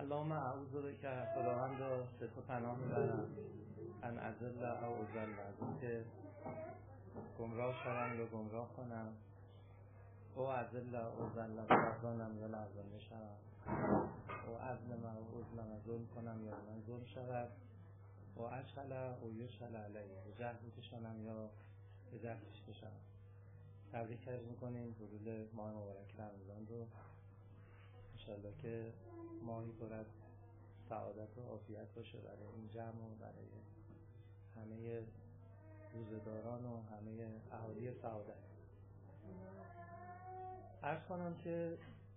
اللهم اعوذ بک، خداوند را به تو پناه میبرم، ان اضل او اضل، از اینکه گمراه شوم یا گمراه کنم، او اضل او اضل، لرزانم یا لرزانده شوم، او اظلم او اظلم، ظلم کنم یا من ظلم شود، او اشغل او یشغل علیه، به جهل بکشانم یا به جهلش بشم. تبریک عرض میکنیم حلول ماه مبارک رمضان رو. انشالله که ماهی پر از سعادت و عافیت باشه برای این جمع و برای همه روزداران و همه اهالی سعادت. عرض کنم که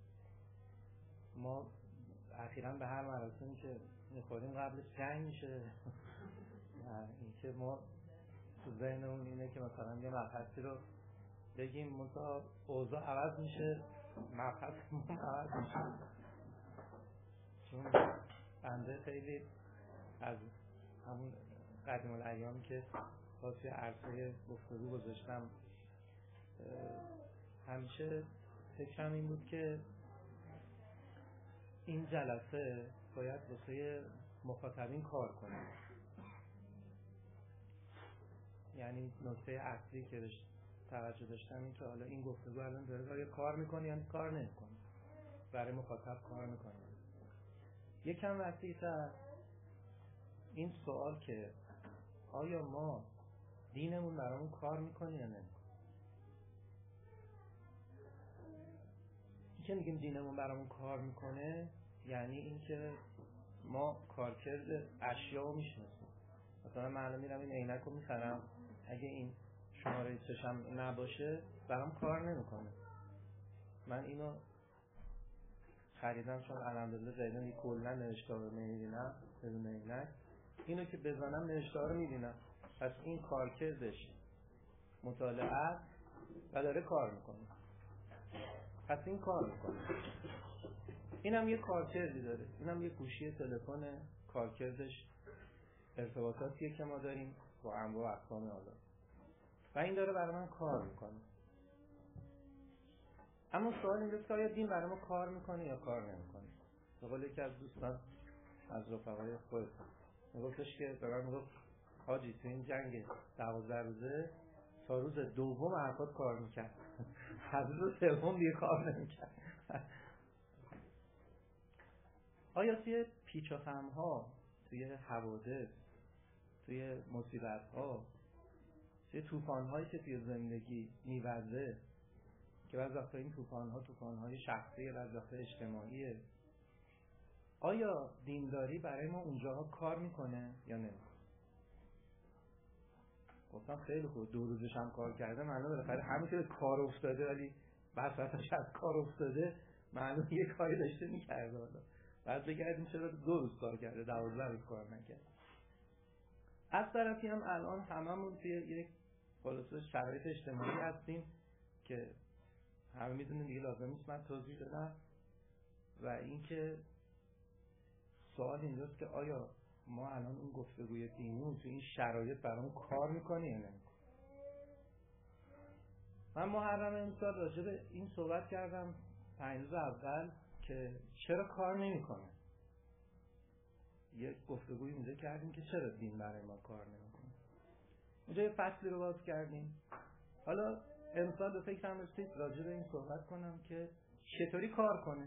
ما اخیراً به هر مراسمی که میخوریم قبلش جنگ میشه. این که ما تو ذهنمون اینه که مثلا یه مبحثی رو بگیم منتها اوضاع عوض میشه، مبحثمون عوض میشه. چون بنده خیلی از همون قدیم الایام که خاصی عرصه گفتگو گذاشتم، همیشه فکرم این بود که این جلسه باید واسه مخاطبین کار کنه. یعنی نکته اصلی که توجه داشتم این که حالا این گفتگو الان داره کار میکنه یا کار نمیکنه، برای مخاطب کار میکنه. یکم وسیع‌تر این سوال که آیا ما دینمون برامون کار میکنه یا نمیکنه. این که میگیم دینمون برامون کار میکنه یعنی این که ما کارکرد اشیا رو میشناسیم. مثلا من میرم این عینک رو میخرم، اگه این شماره چشم نباشه برام کار نمیکنه. من اینو خریدم چون الحمدلله جدیدن کلا نوشته رو نمیبینم بدون عینک، اینو که بزنم نوشته رو میبینم. پس این کارکردش مطالعه و داره کار میکنه. پس این کار میکنه. اینم یه کارکردی داره. اینم یه گوشی تلفن، کارکردش ارتباطاتیه که ما داریم با انواع و اقسام آدم و این داره برای من کار میکنه. اما سوال اینجاست که آیا دین برای ما کار میکنه یا کار نمیکنه. به قول یکی از دوستان از رفقای خود میگفتش که به من میگفت حاجی تو این جنگ 12 روزه تا روز دوم حرفات کار میکرد، از روز سوم دیگه کار نمیکرد. آیا توی پیچ و خم ها، توی حوادث، توی مصیبت ها، توی طوفان هایی که توی زندگی میوزه که بعضی وقتا این طوفان های شخصی، بعضی وقتا اجتماعیه، آیا دینداری برای ما اونجاها کار میکنه یا نمیکنه؟ گفتم خیلی خوب، 2 روزش هم کار کرده، معلومه بالاخره همین که کار افتاده ولی وسطش از کار افتاده معلومه یه کاری داشته میکرده. حالا بعد بگردیم چرا 2 روز کار کرده 12 روز کار نکرد. از طرفی هم الان هممون توی یک خلاصه شرایط اجتماعی هستیم که همه میدونیم دیگه، لازم نیست من توضیح بدم. و اینکه سوال اینجاست که آیا ما الان اون گفتگوی دینی تو این شرایط برامون کار میکنه یا نمیکنه. من محرم امسال راجع به این صحبت کردم 5 روز اول که چرا کار نمیکنه. یک گفتگوی اونجا کردیم که چرا دین برای ما کار نمیکنه. اونجا یه فصلی رو باز کردیم. حالا امسال به فکرم رسید راجع به این صحبت کنم که چطوری کار کنه.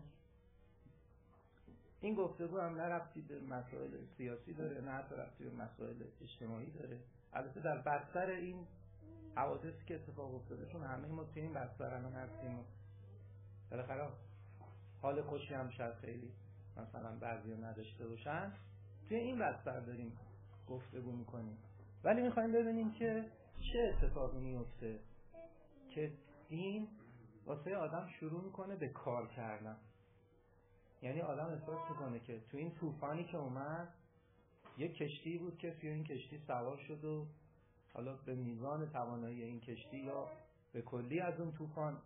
این گفتگو هم نه ربطی به مسائل سیاسی داره، نه ربطی به مسائل اجتماعی داره. البته در بستر این حوادثی که اتفاق افتاده، چون همه ما توی این بستر الان هستیم، بالاخره حال خوشی هم شاید خیلی مثلا بعضیا نداشته باشن، توی این بستر داریم گفتگو میکنیم. ولی میخوایم ببینیم که چه اتفاقی میفته که دین واسه آدم شروع میکنه به کار کردن. یعنی آدم احساس میکنه که تو این طوفانی که اومد یک کشتی بود که توی این کشتی سوار شد و حالا به میزان توانایی این کشتی یا به کلی از اون طوفان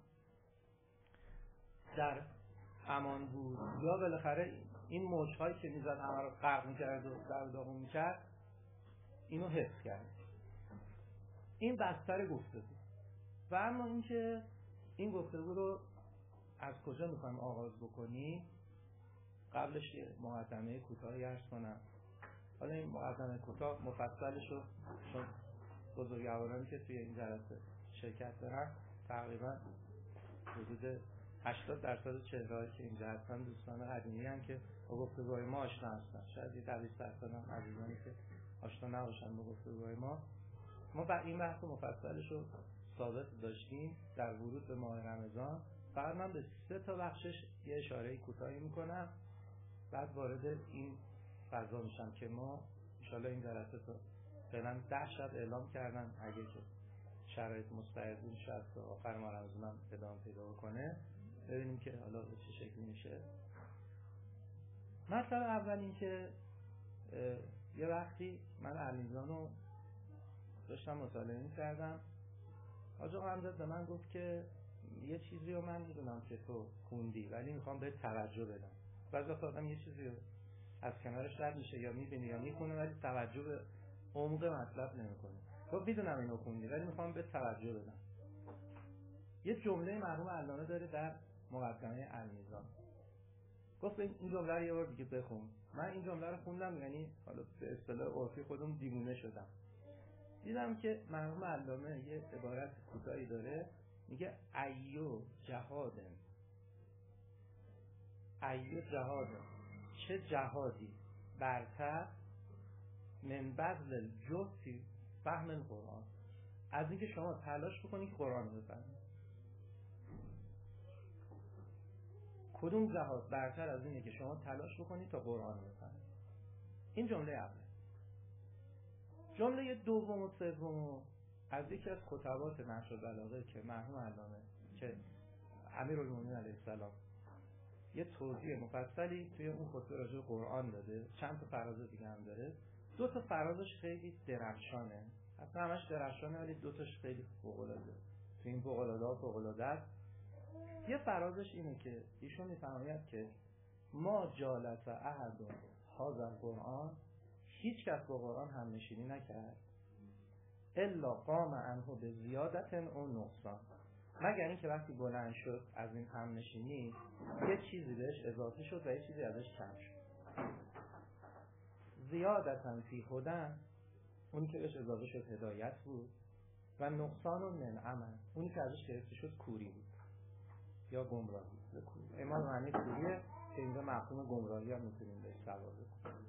در امان بود، یا بالاخره این موج‌هایی که میزد همه رو غرق میکرد و در داغون میکرد اینو حفظ کرد. این بستر گفتگو. و اما اینکه این گفتگو رو از کجا میخوایم آغاز بکنیم، قبلش یه مقدمه کوتاهی عرض کنم. حالا این مقدمه کوتاه مفصلش رو چون بزرگوارانی که توی این جلسه شرکت دارن تقریبا حدود 80% چهره‌هایی که اینجا هستن دوستان قدیمی هستن که با گفتگوهای ما آشنا هستن. شاید یه 20% هم عزیزانی که آشنا نباشن با گفتگوهای ما این بحث مفصلش رو ثابت داشتیم در ورود به ماه رمضان. فقط من به 3 تا بخشش یه اشاره کوتاهی میکنم، بعد وارد این فضا میشم که ما ان شاءالله این جلسه تا فعلا 10 شب اعلام کردن، اگه که شرایط مستعدین شاید تا آخر ماه رمضان هم ادامه پیدا بکنه، ببینیم که حالا به چه شکلی میشه. مثلا اول این که یه وقتی من علیزان رو داشتم مطالعه می‌کردم، حاج آقا حمزه به من گفت که یه چیزی رو من میدونم که تو خوندی ولی میخوام بهت توجه بدم. بعضی وقتا آدم یه چیزی رو از کنارش رد میشه یا میبینه یا میخونه ولی توجه به عمق مطلب نمیکنه. گفت میدونم اینو خوندی ولی میخوام بهت توجه بدم. یه جمله مرحوم علامه داره در مقدمه المیزان. گفت این جمله رو یه بار دیگه بخون. من این جمله رو خوندم، یعنی حالا به اصطلاح عرفی خودم دیوونه شدم. دیدم که مرحوم علامه یه عبارت کوتاهی داره، میگه ایو جهادن، چه جهادی برتر من بذل الجهد فهم القرآن، از اینکه شما تلاش بکنید که قرآن رو بفهمید. کدوم جهاد برتر از اینه که شما تلاش بکنید تا قرآن رو بفهمید؟ این جمله اول. جمله دوم و سوم از یکی از خطبات نهج البلاغه که مرحوم علامه که امیرالمومنین علیه السلام یه توضیح مفصلی توی اون خطبه راجع به قرآن داده، چند تا فراز دیگه هم داره. 2 تا فرازش خیلی درخشانه، اصلا همش درخشانه ولی 2 تاش خیلی فوق‌العاده. تو این فوق‌العاده فوق‌العاده است. یه فرازش اینه که ایشون میفرماید که ما جالس احد هذا القرآن، هیچ کس با قرآن هم نشینی نکرد الا قام عنه به زیادت او نقصان، مگر اینکه وقتی بلند شد از این هم نشینی یه چیزی بهش اضافه شد و یه چیزی ازش کم شد. زیادتاً فی هدن، اونی که بهش اضافه شد هدایت بود، و نقصان من عمل، اونی که ازش گرفته شد کوری بود یا گمراهی. ایمان معنی کوریه که اینجا مفهوم گمراهی هم میتونیم بهش سوار بکنیم.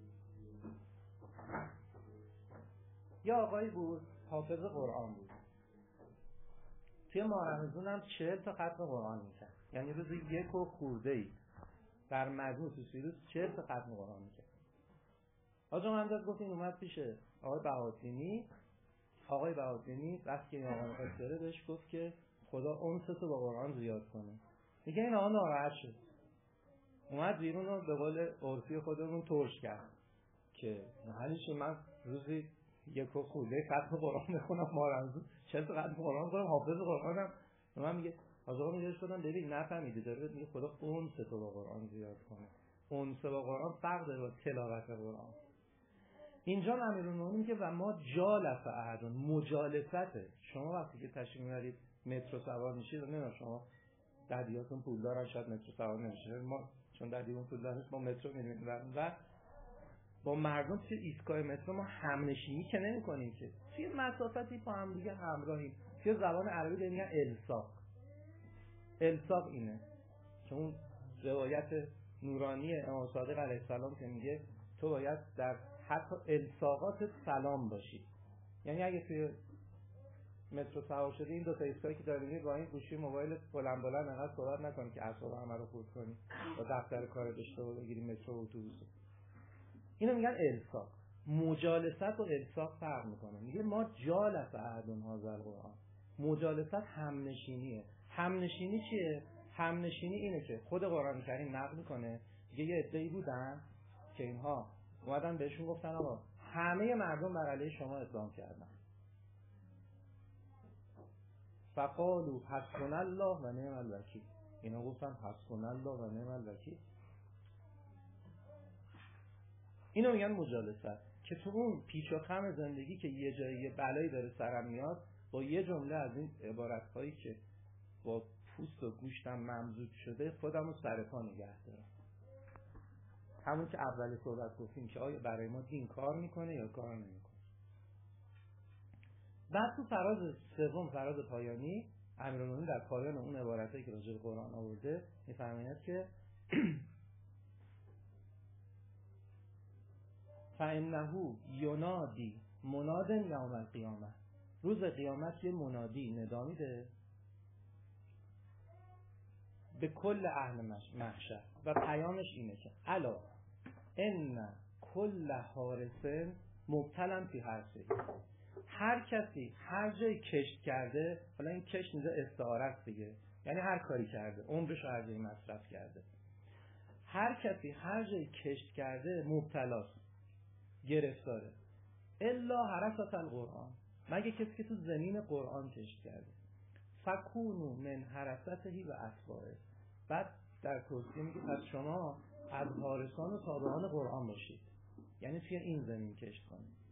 یا آقایی بود حافظ قرآن بود، توی ماه رمضان هم 40 تا ختم قرآن میکرد، یعنی روزی 1 و خورده‌ای در مجموع تو 30 روز 40 تا ختم قرآن میکرد. حاج آقا حمزه گفت این اومد پیش آقای بهاطینی وقتی این آقا میخواست بره بهش گفت که خدا انستو با قرآن زیاد کنه. میگه این آقا ناراحت شد، اومد بیرون رو به قول عرفی خودمون ترش کرد که حالیش من روزی 1 و خورده ختم قرآن میخونم، ما رمضان 40 تا ختم قرآن کنم، حافظ قرآنم. من میگه حاج آقا میگه شدم ببین نفهمیده، داره میگه خدا انستو با قرآن زیاد کنه. انس با قرآن فرق داره با تلاوت قرآن. اینجا امیرالمومنین که و ما جالس احد، مجالسته. شما وقتی که تشریف میبرید مترو سوار میشید، نمیدونم شما ددیاتون پولدارن شاید مترو سوار نمیشه، ما چون ددیمون پولدار نیست ما مترو میریم و با مردم توی ایستگاه مترو ما همنشینی که نمی‌کنیم که، توی مسافتی با هم دیگه همراهیم. توی زبان عربی داریم میگن الساق اینه که اون روایت نورانی امام صادق علیه السلام که میگه تو باید در حتی الساقات سلام باشی، یعنی اگه توی مترو سوار شدی این 2 تا ایستگاهی که داری میری با این گوشی موبایل بلند انقدر صحبت نکنی که اعصاب همه رو خورد کنی و دفتر کار داشته و بگیری مترو و اتوبوس. اینو میگن الساق. مجالست و الساق فرق میکنه. میگه ما جالس احدون هذا القرآن، مجالست همنشینیه. همنشینی چیه؟ همنشینی اینه که خود قرآن کریم نقل میکنه، میگه یه عده‌ای بودن که اینها اومدن بهشون گفتن آقا همه مردم بر علیه شما اسلام کردن، فقالوا حسبنا الله و نعم الوکیل. اینا گفتن حسبنا الله و نعم الوکیل. اینو میگن مجالست، که تو اون پیچ و خم زندگی که یه جایی یه بلایی داره سرم میاد، با یه جمله از این عبارت‌هایی که با پوست و گوشتم ممزوج شده خودم رو سر پا نگه دارم. همون که اول صحبت گفتیم که آیا برای ما دین کار میکنه یا کار نمیکنه. بعد تو فراز سوم، فراز پایانی، امیرالمومنین در پایان اون عبارتایی که راجع به قرآن آورده میفرماید که فإنه ینادی مناد یوم القیامه، روز قیامت یه منادی ندا میده به کل اهل محشر و پیامش اینه که الا ان کل حارس مبتلا فی حرثه، هر کسی هر جای کشت کرده، حالا این کشت اینجا استعاره است دیگه، یعنی هر کاری کرده، عمرش هر جایی مصرف کرده، هر کسی هر جای کشت کرده مبتلاست، گرفتاره، الا حرکات القرآن، مگه کسی که تو زمین قرآن کشت کرده، فکونو من حرکته و اتباعه، بعد در توصیه میگه پس شما از حارسان و تابعان قرآن باشید، یعنی توی این زمین کشت کنید.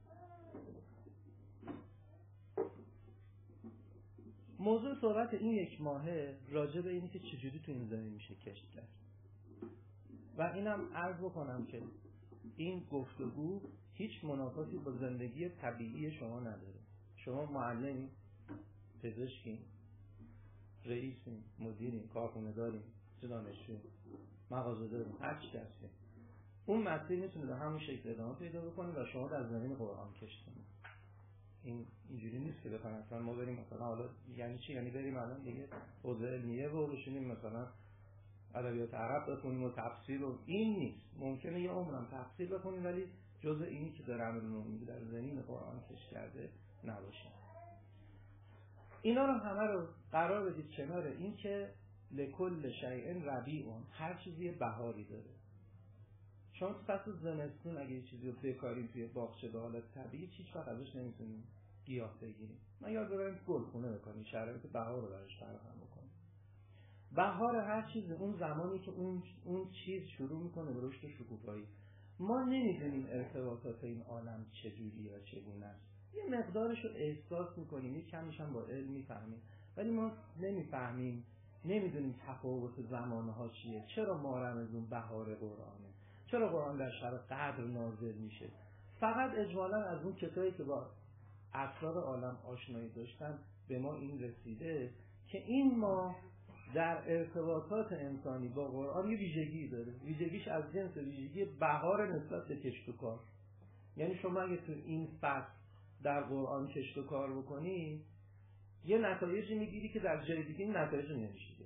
موضوع صحبت این یک ماهه راجع به اینه که چجوری تو این زمین میشه کشت کرد و اینم عرض بکنم که این گفتگو هیچ منافاتی با زندگی طبیعی شما نداره. شما معلمی، پزشکی، رئیسی، مدیری، کارخونه داریم، دانشجو، مغازه داریم، هر چی هستی، اون مسیر میتونه به همون شکل ادامه پیدا بکنه و شما در زمین قرآن کشت کنید. اینجوری نیست که بخوایم مثلا ما بریم مثلا حالا یعنی چی، یعنی بریم الان دیگه حوزه علمیه و بشینیم مثلا ادبیات عرب بخونیم و تفسیر و این نیست. ممکنه یه عمرم تفسیر بخونیم ولی جزء اینی که در امیرالمومنین در زمین قرآن کشت کرده نباشه. اینا رو همه رو قرار بدید کنار این که لکل شیء ربیع، هر چیزی بهاری داره. شما تو فصل زمستون اگه یه چیزی رو بکاریم توی باغچه به حالت طبیعی هیچ وقت ازش نمیتونیم گیاه بگیریم. من یاد ببرم گلخونه بکنیم، شرایط بهار رو براش فراهم بکنیم. بهار هر چیز اون زمانی که اون چیز شروع میکنه به رشد و شکوفایی. ما نمیدونیم ارتباطات این عالم چجوری یا چگونه است. یه مقدارش رو احساس میکنیم، یه کمیش هم با علم میفهمیم، ولی ما نمیفهمیم، نمیدونیم تفاوت زمانها چیه. چرا ما رمضان بهار قرآنه؟ چرا قرآن در شب قدر نازل میشه؟ فقط اجمالا از اون کسایی که با اسرار عالم آشنایی داشتن به ما این رسیده که این ما در ارتباطات انسانی با قرآن یه ویژگی داره. ویژگیش از جنس ویژگی بهار نسبت به کشت و کار. یعنی شما اگه تو این فصل در قرآن کشت و کار بکنی یه نتایجی میگیری که در جای دیگه این نتایج نمیشه.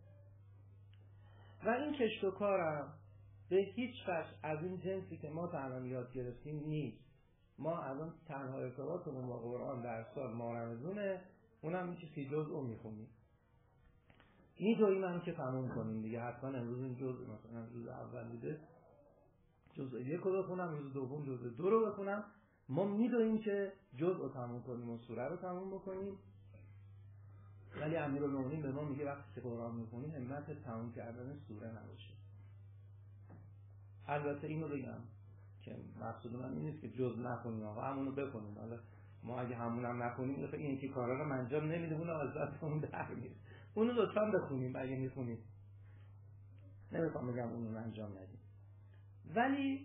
و این کشت و کارم به هیچ وجه از این جنسی که ما تا الان یاد گرفتیم نیست. ما الان تنها ارتباطمون با قرآن در سال ماه رمضونه، اونم میشه 30 جزء میخونیم. میدویم هم که تموم کنیم دیگه. حتما امروز این جزء مثلا روز اول بوده جزء 1 رو بخونم، روز دوم جزء 2 رو بخونم. ما میدویم که جزء رو تموم کنیم و سوره رو تموم بکنیم. ولی امیرالمومنین به ما میگه وقتی که قرآن میخونی همت تموم کردن سوره نباشه. البته اینو بگم که مقصود من این نیست که جز نخونیم آقا همونو بخونیم. حالا ما اگه همونم نخونیم مثلا این که کارا رو انجام نمیده اون از دستمون در میره. اونو لطفا بخونیم اگه میخونیم. نمیخوام بگم اونو انجام ندیم. ولی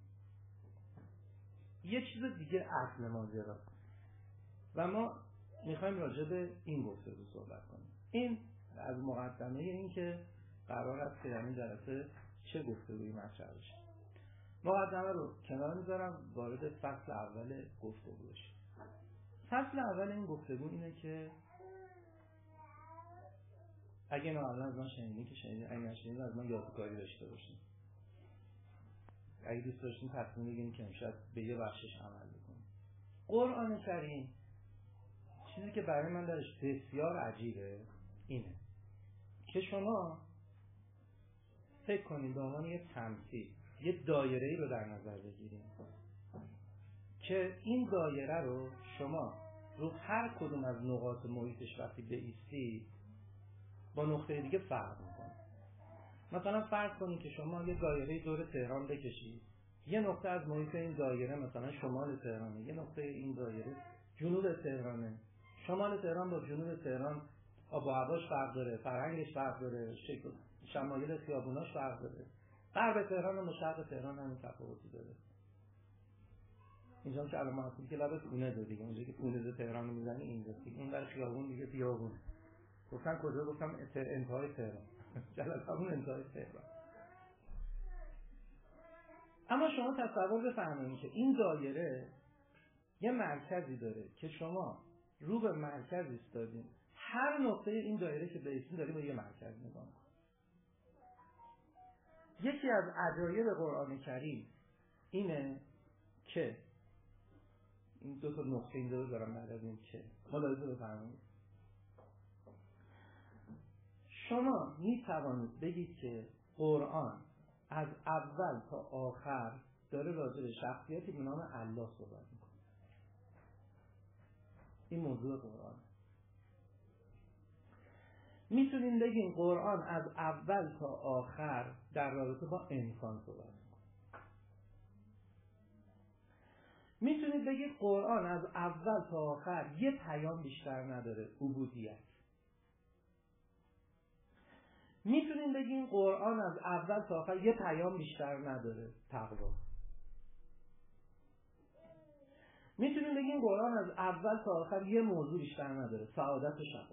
یه چیز دیگه اصل ماجرا و ما میخوایم راجع به این گفتگو صحبت کنیم. این از مقدمه این که قرار است که در این جلسه چه گفتگویی مطرح بشه. مقدمه رو کنار میذارم، وارد فصل اول گفتگو بشیم. فصل اول این گفتگو اینه که اگه نه الان از من شنیدین که شنیدین، اگه نشنیدین از من یادگاری داشته باشین. اگه دوست داشتین تصمیم بگیرین که امشب به یه بخشش عمل بکنین. قرآن کریم چیزی که برای من درش بسیار عجیبه اینه که شما فکر کنید به عنوان یه تمثیل یه دایره‌ای رو در نظر بگیرید که این دایره رو شما رو هر کدوم از نقاط محیطش وقتی بایستی با نقطه دیگه فرق میکنه. مثلا فرض کنید که شما یه دایره دور تهران بکشید، یه نقطه از محیط این دایره مثلا شمال تهرانه، یه نقطه این دایره جنوب تهرانه. شمال تهران با جنوب تهران آب و هواش فرق داره، فرهنگش فرق داره، شکل شمایل خیابوناش فرق داره. غرب تهران و شرق تهران هم تفاوتی داره. اینجا که الان ما هستیم که لابد اونه داره دیگه، اونجا که اونه تهران رو میزنی اینجا دیگه، اون در خیابون دیگه خیابون. گفتن کجا؟ گفتم انتهای تهران. جلسه همون انتهای تهران. اما شما تصور بفرمایید که این دایره یه مرکزی داره که شما رو به مرکز ایستادین، هر نقطه این دایره که بیستین داریم با یه مرکز نگاه کنید. یکی از عجایب قرآن کریم اینه که این دو تا نقطه این دو دارم بعد از این که ملاحظه بفرمایید. شما می توانید بگید که قرآن از اول تا آخر داره راجع به شخصیتی به نام الله صحبت میکنه. این موضوع قرآن. میتونین بگین قرآن از اول تا آخر در رابطه با انسان صحبت میکنه. میتونید بگید قرآن از اول تا آخر یه پیام بیشتر نداره، عبودیت. میتونین بگین قرآن از اول تا آخر یه پیام بیشتر نداره، تقوا. میتونین بگین قرآن از اول تا آخر یه موضوع بیشتر نداره، سعادت و شقا.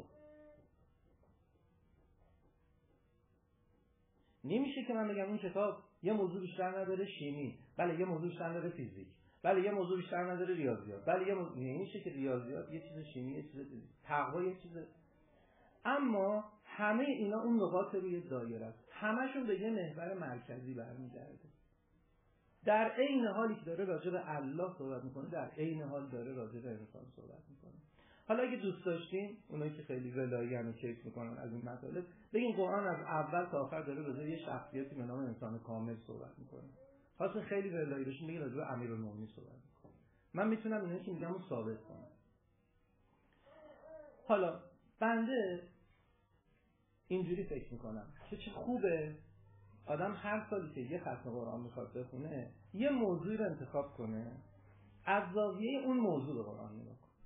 نمیشه که من بگم این کتاب یه موضوع بیشتر نداره، شیمی، بله یه موضوع بیشتر نداره، فیزیک، بله یه موضوع بیشتر نداره، ریاضیات، بله یه موضوع. نمیشه که ریاضیات یه چیز، شیمی یه چیز، تقوا یه چیز. اما همه اینا اون نقاط روی دایره است، همشون به یه محور مرکزی برمیگرده. در عین حالی که داره راجع به الله صحبت میکنه، در عین حال داره راجع به انسان صحبت میکنه. حالا اگه دوست داشتین، اونایی که خیلی ولایی هم کیف میکنن از این مطالب، بگین قرآن از اول تا آخر داره راجع به یه شخصیتی به نام انسان کامل صحبت میکنه. خاصه خیلی ولایی باشین بگین راجع به امیرالمومنین صحبت میکنه. من میتونم اینایی که میگم رو ثابت کنم. حالا بنده اینجوری فکر میکنم که چه خوبه آدم هر سالی که یه ختم قرآن میخواد بخونه یه موضوعی رو انتخاب کنه، از زاویه اون موضوع به قرآن نگاه کنه.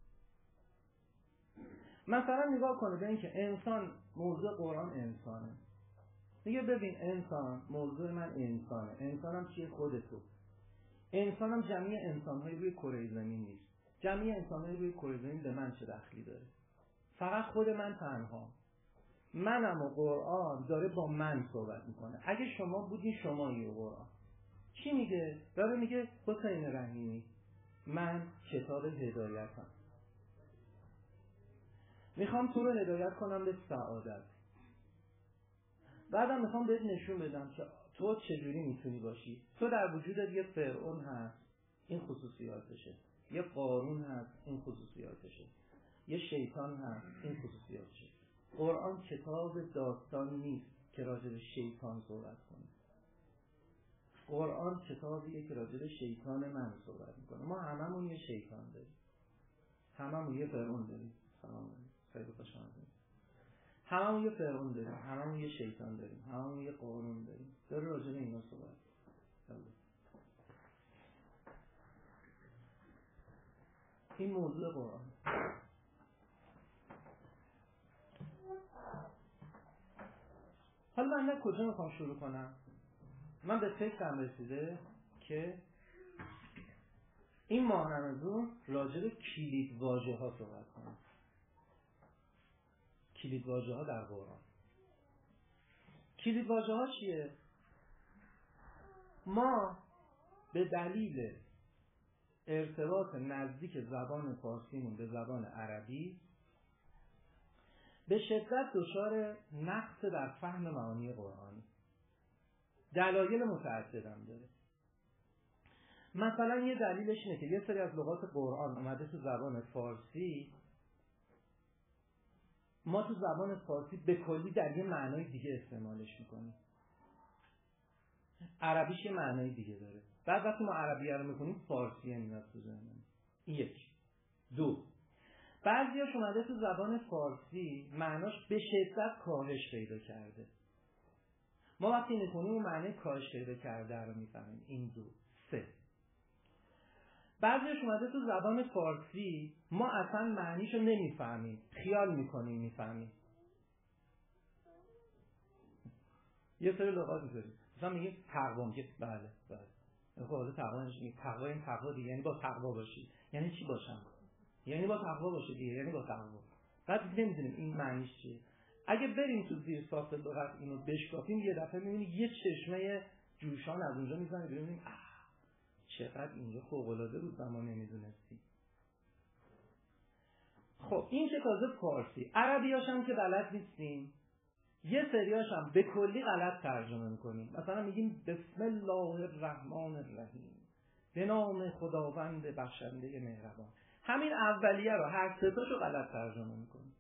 مثلا نگاه کنه به این که انسان، موضوع قرآن انسانه. میگه ببین انسان، موضوع من انسانه. انسانم چیه؟ خودتو. انسانم جمعی انسان‌های روی کره زمین نیست. جمعی انسان‌های روی کره زمین به من چه دخلی داره؟ فقط خود من تنها. منم و قرآن داره با من صحبت میکنه. اگه شما بودین شمایی و قرآن چی میگه؟ داره میگه حسین رحیمی من کتاب هدایتم، میخوام تو رو هدایت کنم به سعادت. بعدم میخوام بهت نشون بدم که تو چجوری میتونی باشی. تو در وجودت یه فرعون هست، این خصوصیاتشه. یه قارون هست، این خصوصیاتشه. یه شیطان هست، این خصوصیاتشه. قرآن کتاب داستان نیست که راجع به شیطان صحبت کنه. قرآن کتابیه که راجع به شیطان من صحبت میکنه. ما هممون یه شیطان داریم، هممون یه فرعون داریم. سلام علیکم، خیلی خوش آمدید. هممون یه فرعون داریم، هممون یه شیطان داریم، هممون یه قارون داریم. داره راجع به اینا صحبت. این موضوع قرآن. حالا من کجا میخوام شروع کنم؟ من به فکرم رسیده که این ماه رمضان راجع به کلید واژه ها صحبت کنم. کلید واژه ها در قرآن. کلید واژه ها چیه؟ ما به دلیل ارتباط نزدیک زبان فارسیمون به زبان عربی به شدت دچار نقص در فهم معانی قرآنی. دلایل متعددم داره. مثلا یه دلیلش اینه که یه سری از لغات قرآن اومده تو زبان فارسی، ما تو زبان فارسی به کلی در یه معنای دیگه استعمالش میکنیم. عربیش یه معنای دیگه داره. بعد وقتی ما عربیه رو میکنیم فارسیه میاد تو ذهنمون. یک. دو، بعضیاش اومده تو زبان فارسی معناش به شدت کاهش پیدا کرده. ما وقتی میکنیم اون معنی کاهش پیدا کرده رو میفهمیم. این دو. سه، بعضیش اومده تو زبان فارسی ما اصلا معنیشو نمیفهمیم، خیال میکنیم میفهمیم. یه سری لغات میذاریم مثلا میگه تقوا، میگه بله. خب حالا تقوا نمیشه، تقوا این تقوا دیگه یعنی با تقوا باشی. یعنی چی باشم؟ یعنی با تقوا باشه دیگه، یعنی با تقوا. بعد نمیدونیم این معنیش چیه. اگه بریم تو زیر ساخت لغت اینو بشکافیم یه دفعه میبینی یه چشمه جوشان از اونجا میزنه بیرون، میبینیم چقدر اینجا فوق‌العاده بود و ما نمیدونستیم. خب این که تازه فارسی، عربیاش هم که بلد نیستیم، یه سریاش هم به کلی غلط ترجمه میکنیم. مثلا میگیم بسم الله الرحمن الرحیم، به نام خداوند بخشنده مهربان. همین اولیه رو هر سه تاشو غلط ترجمه میکنیم.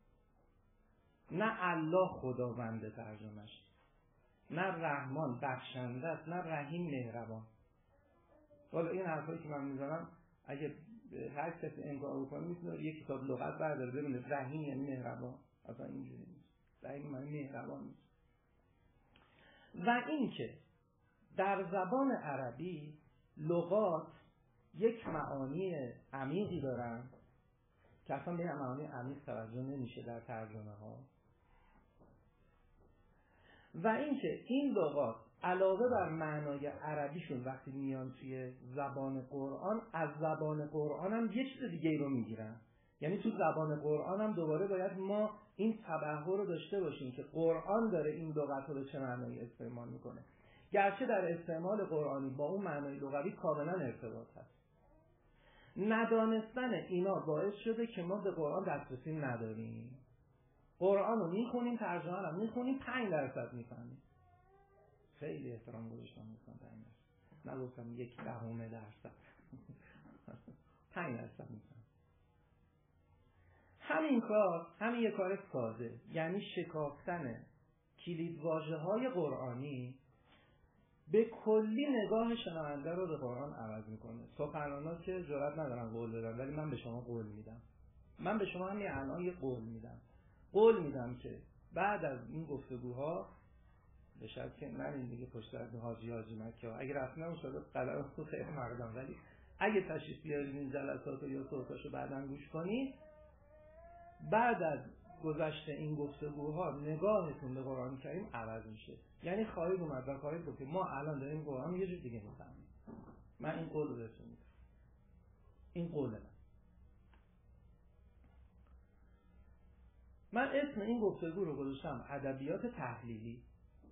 نه الله خداوند ترجمهش، نه رحمان بخشنده است، نه رحیم مهربان. حالا این حرفایی که من میزنم اگه هر کسی انگار بکنه میتونه یک کتاب لغت برداره ببینه رحیم یعنی مهربان. اصلا اینجوری نیست. رحیم یعنی مهربان نیست. و این که در زبان عربی لغات یک معانی عمیقی دارن که اصلا به این معانی عمیق توجه نمیشه در ترجمه ها. و این که این لغات علاوه بر معنای عربیشون وقتی میان توی زبان قرآن، از زبان قرآن هم یه چیز دیگه رو میگیرن. یعنی تو زبان قرآن هم دوباره باید ما این تبحر رو داشته باشیم که قرآن داره این لغت رو به چه معنایی استعمال میکنه. گرچه در استعمال قرآنی با اون معنای لغوی کاملا ارتباط هست. ندانستن اینا باعث شده که ما به قرآن دسترسی نداریم. قرآن رو میخونیم، ترجمه رو میخونیم، 5% میفهمیم. خیلی احترام گذاشتم میکنم 5%. نگفتم 0.1%. 5% میفهمیم. همین یک کار ساده، یعنی شکافتن کلیدواژه‌های قرآنی به کلی نگاه شنونده رو به قرآن عوض میکنه. سخنرانا که جرئت ندارن قول بدن، ولی من به شما قول میدم. من به شما همین الان یه قول میدم که بعد از این گفتگوها به شرط که نرین دیگه پشت سر حاجی مکه ها، اگه رفتن انشاءالله قدر خود خیلی مردم، ولی اگه تشریف بیارین این جلسات یا صحبتاشو بعداً گوش کنید، بعد از گذشت این گفتگوها نگاهتون به قرآن کریم عوض میشه. یعنی خواهید اومد و خواهید گفت ما الان داریم قرآن یه جور دیگه میفهمیم. من این قول رو بهتون میدم. این قول من اسم این گفتگو رو گذاشتم ادبیات تحلیلی.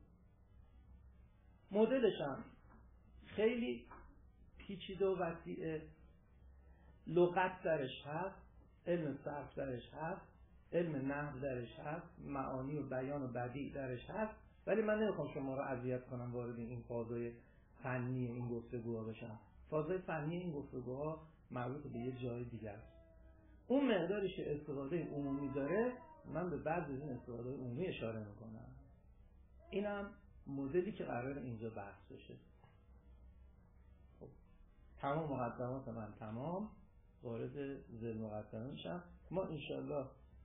مدلش هم خیلی پیچیده و وسیعه. لغت درش هست، علم صرف درش هست، علم نحو درش هست، معانی و بیان و بدیع درش هست. ولی من نمیخوام شما رو اذیت کنم وارد این فازهای فنی این گفتگوها بشم. فازهای فنی این گفتگوها مربوط به یه جای دیگه است. اون مقدارش که استفاده عمومی داره، من به بعضی از این استفاده عمومی اشاره میکنم. اینم مدلی که قرار اینجا بحث بشه. خب تمام مقدمات من تمام، وارد ذیل مقدمه میشم. ما انشالله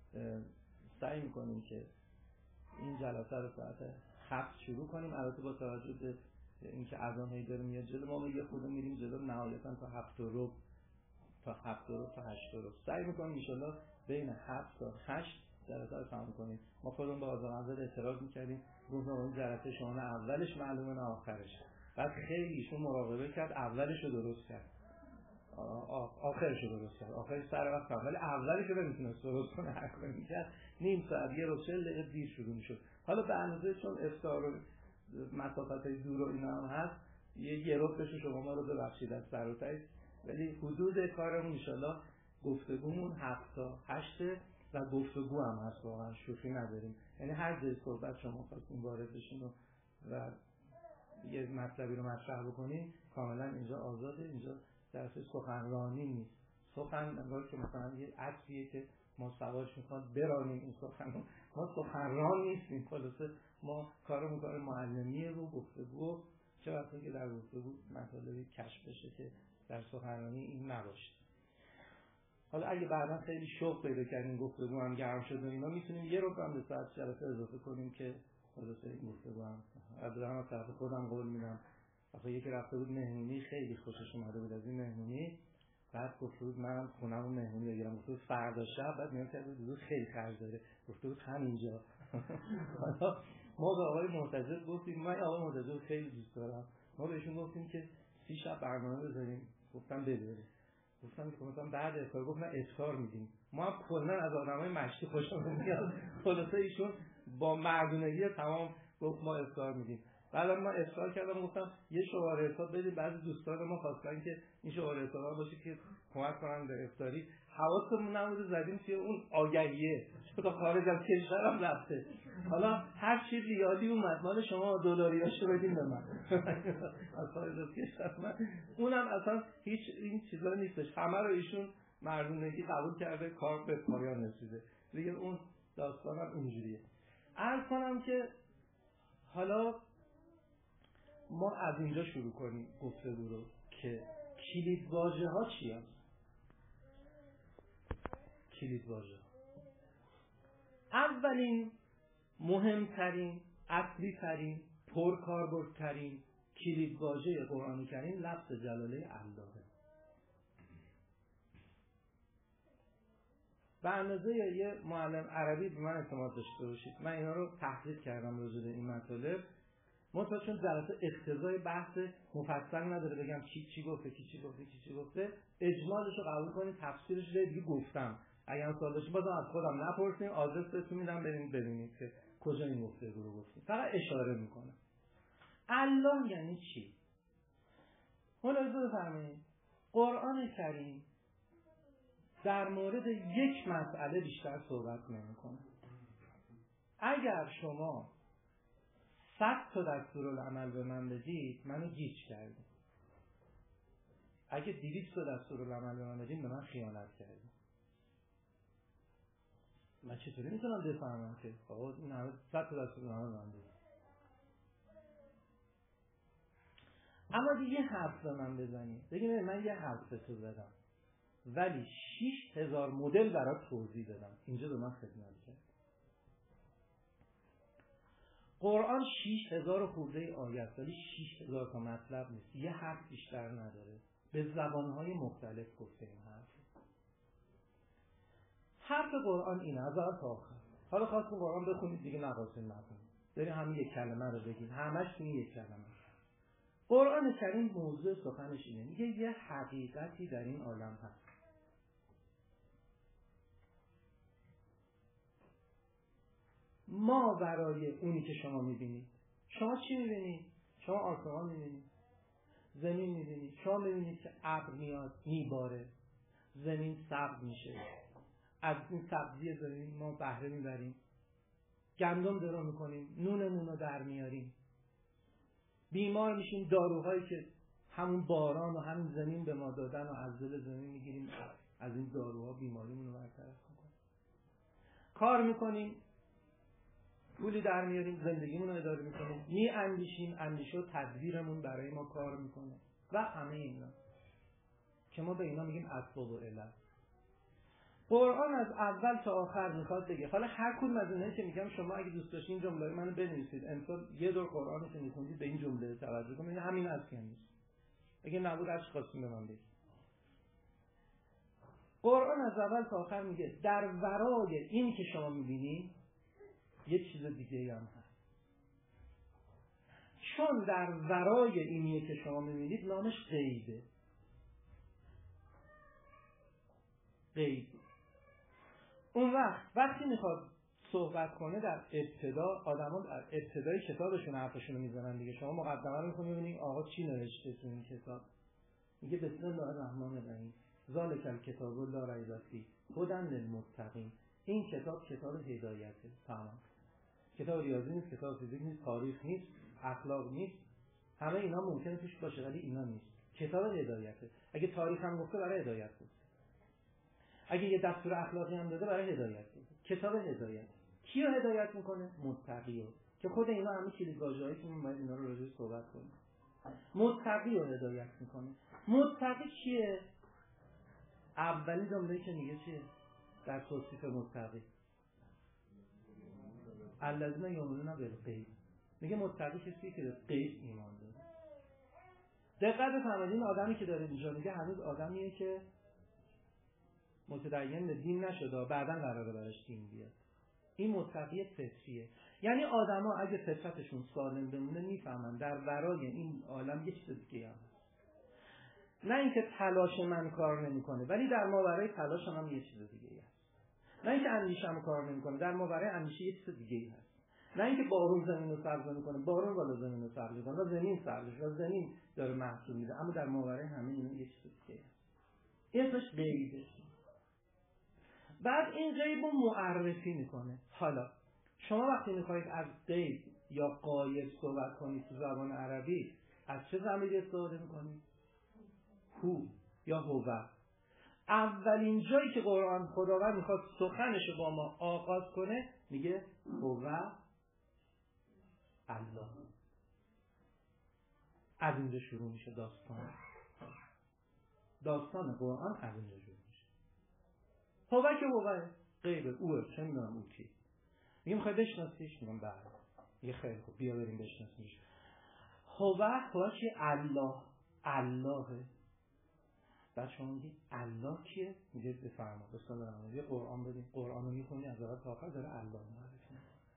سعی میکنیم که این جلسه رو ساعت 7 شروع کنیم. البته با توجه به اینکه اذان هی داره میاد جلو، ما یه خورده میریم جلو، نهایتا تا 7:15 تا 8:15 سعی میکنیم انشالله بین 7 تا 8 جلسه رو تمام کنیم. ما خودمون با آزادانه اعتراض میکردیم، گفتم اون جلسه شما نه اولش معلومه نه آخرش. بعد خیلی ایشون مراقبه کرد، اولش رو درست کرد، آخرش رو درست کرد. آخرش سر وقت کرد، ولی اولش رو نمیتونست درست کنه. هر کاری میکرد نیم ساعت یه رو 40 دقیقه دیر شروع میشد. حالا به اندازه چون افطار و مسافتای دور و اینا هم هست، یه رو بشه شما ما رو ببخشید از سر و ته، ولی حدود کارمون انشالله گفتگومون 7 تا 8 و گفتگو هم هست، واقعا شوخی نداریم. یعنی هر جای صحبت شما خواستین وارد بشین و یه مطلبی رو مطرح بکنین، کاملا اینجا آزاده. اینجا درس سخنرانی نیست. سخن انگار که مثلا یه عصریه که ما سوارش میخواد برانیم این سخن. ما سخنران نیستیم. خلاصه ما کارمون کار معلمیه و گفتگو، چه وقتی که در گفتگو مطالبی کشف بشه که در سخنرانی این نباشه. حالا اگه بعدا خیلی شوق پیدا کردیم گفتگو هم گرم شد و اینا، میتونیم یه رو هم به ساعت جلسه اضافه کنیم که خلاصه این گفتگو هم از رحمت طرف خودم قول میدم. آخه یکی رفته بود مهمونی، خیلی خوشش اومده بود از این مهمونی، بعد گفته بود منم خونم مهمونی بگیرم. گفته بود فردا شب، بعد میگم که بود خیلی خرج داره، گفته بود همینجا. حالا ما به آقای معتزد گفتیم، من آقای معتزد خیلی دوست دارم، ما بهشون گفتیم که 30 شب برنامه بذاریم، گفتم بده. گفتم که مثلا بعد افطار، گفت نه افطار میدیم. ما هم کلا از آدمای مشتی خوشمون میاد. خلاصه ایشون با مردونگی تمام گفت ما افطار میدیم. بعدم ما افطار کردم، گفتم یه شماره حساب بدید. بعضی دوستان ما خواستن که این شماره حساب باشه که کمک کنن به افطاری. حواسمون نبود، زدیم توی اون آگهیه، چون تا خارج از کشورم رفته. حالا هر چی ریالی اومد مال شما دلاریاشو بدین به من. از خارج از کشور من اونم اصلا هیچ این چیزا نیستش. همه رو ایشون مردونگی قبول کرده، کار به پایان رسیده. دیگه اون داستانم اینجوریه. عرض کنم که حالا ما از اینجا شروع کنیم گفتگو رو که کلیدواژه ها چی هست؟ کلیدواژه اولین، مهمترین، اصلی ترین، پرکاربردترین کلیدواژه قرآن کریم لفظ جلاله اللهه. به اندازه یه معلم عربی به من اعتماد داشته باشید، من اینا رو تحقیق کردم راجع به این مطالب. مثلا چون جلسه اقتضای بحث مفصل نداره بگم چی گفته، اجمالش رو قبول کنید، تفسیرش رو دیگه گفتم. اگر سوال داشتید بازم از خودم نپرسین، آدرس بهتون میدم برید ببینید که کجا این گفتگو رو گفتیم. فقط اشاره میکنم. الله یعنی چی؟ ملاحظه بفرمایید قرآن کریم در مورد یک مسئله بیشتر صحبت نمیکنه. اگر شما 100 تا دستورالعمل به من بدید منو گیج کردید. اگه 200 تا دستورالعمل به من بدید به من خیانت کردید. من چطوری میتونم بفهمم که آقا این همه 100 تا دستورالعمل به من بدید؟ اما دیگه حرف به من بزنید، بگید من یه حرف تو زدم ولی 6000 مدل برات توضیح دادم، اینجا به من خدمت کرد. قرآن 6000 خورده آیه است ولی 6000 تا مطلب نیست، یه حرف بیشتر نداره، به زبانهای مختلف گفته این حرف قرآن اینه از اول تا آخر. حالا خواستین قرآن بخونید دیگه، نخواستین نخونید، برید همین یک کلمه رو بگید، همش این یک کلمه. قرآن کریم موضوع سخنش اینه، میگه یه حقیقتی در این عالم هست. ما برای اونی که شما میبینید، شما چی میبینید؟ شما آسمان میبینید، زمین میبینید، شما میبینید که ابر میاد میباره، زمین سبز میشه، از این سبزی زمین ما بهره میبریم، گندم درو میکنیم، نونمون رو در میاریم، بیمار میشیم، داروهایی که همون باران و همون زمین به ما دادن و از دل زمین میگیریم، از این داروها بیماریمون رو برطرف میکنیم، کار میکنیم، پولی در میاریم، زندگیمون رو اداره میکنیم، میاندیشیم، اندیشه و تدبیرمون برای ما کار میکنه و همه اینا که ما به اینا میگیم اسباب و علت. قرآن از اول تا آخر میخواد بگه، حالا هر کدوم از اینایی که میگم شما اگه دوست داشتین جمله منو بنویسید، امسال یه دور قرآنی که میخوندید به این جمله توجه کنید، همین اصلا نیست، اگه نبود هرچی خواستین به من بگید. قرآن از اول تا آخر میگه در ورای این که شما میبینید یه چیز دیگه هم هست. چون در ورای اینیه که شما میبینید نامش غیبه. غیب. اون وقتی میخواد صحبت کنه در ابتدا، آدما در ابتدای کتابشون حرفشون رو میزنن دیگه. شما مقدمه رو میخونید ببینید آقا چی نوشته تو این کتاب. میگه بسم الله الرحمن الرحیم ذالک الکتاب لا ریب فیه هدی للمتقین. این کتاب هدایته. تمام. کتاب ریاضی نیست، کتاب فیزیک نیست، تاریخ نیست، اخلاق نیست، همه اینا ممکنه توش باشه ولی اینا نیست. کتاب هدایته. اگه تاریخ هم گفته برای هدایت بود، اگه یه دستور اخلاقی هم داده برای هدایت بود. کتاب هدایت کیو هدایت میکنه؟ متقیو، که خود اینا همه کلیدواژه‌ای که ما باید اینا رو راجعش صحبت کنیم. متقیو هدایت میکنه. متقی کیه؟ اولی جمله‌ای که میگه چیه در توصیف متقی؟ الذین یؤمنون بالغیب. میگه متقی کسی که به غیب ایمان داره. دقت بفرمایید، این آدمی که داره اینجا میگه هنوز آدمیه که متدین دین نشده، بعداً قراره براش دین بیاد. این متقی فطریه. یعنی آدما اگه فطرتشون سالم بمونه میفهمن در ورای این عالم یه چیز دیگه هست. نه اینکه تلاش من کار نمیکنه، ولی در ماورای تلاش هم یه چیز دیگه هست. نه اینکه اندیشه‌ام کار نمیکنه، در ماورای اندیشه یه چیز دیگه هست. نه اینکه بارون زمین رو سبز میکنه، بارون بالا زمین رو سبز میکنه، و زمین سبز و زمین داره محصول میده، اما در ماورای همه اینا یه چیز دیگه هست. اسمش غیبه. بعد این غیب رو معرفی میکنه. حالا شما وقتی میخواید از غیب یا غایب صحبت کنید تو زبان عربی، از چه ضمیری استفاده میکنید؟ هو یا هو. اولین جایی که قرآن خداوند میخواد سخنش رو با ما آغاز کنه میگه هو الله. از اینجا شروع میشه داستان قرآن از اینجا شروع میشه. هو که هوه غیبه، اوه، چه میدونم او کی. میگه میخوای بشناسیش؟ میگم بله. میگه خیلی خوب بیا بریم بشناسیش. هو که اللهه. بعد شما میگی الله کیه؟ میگه بفرما بسم یه قرآن بدین. قرآن رو میخونی از اول تا آخر داره الله معرفی.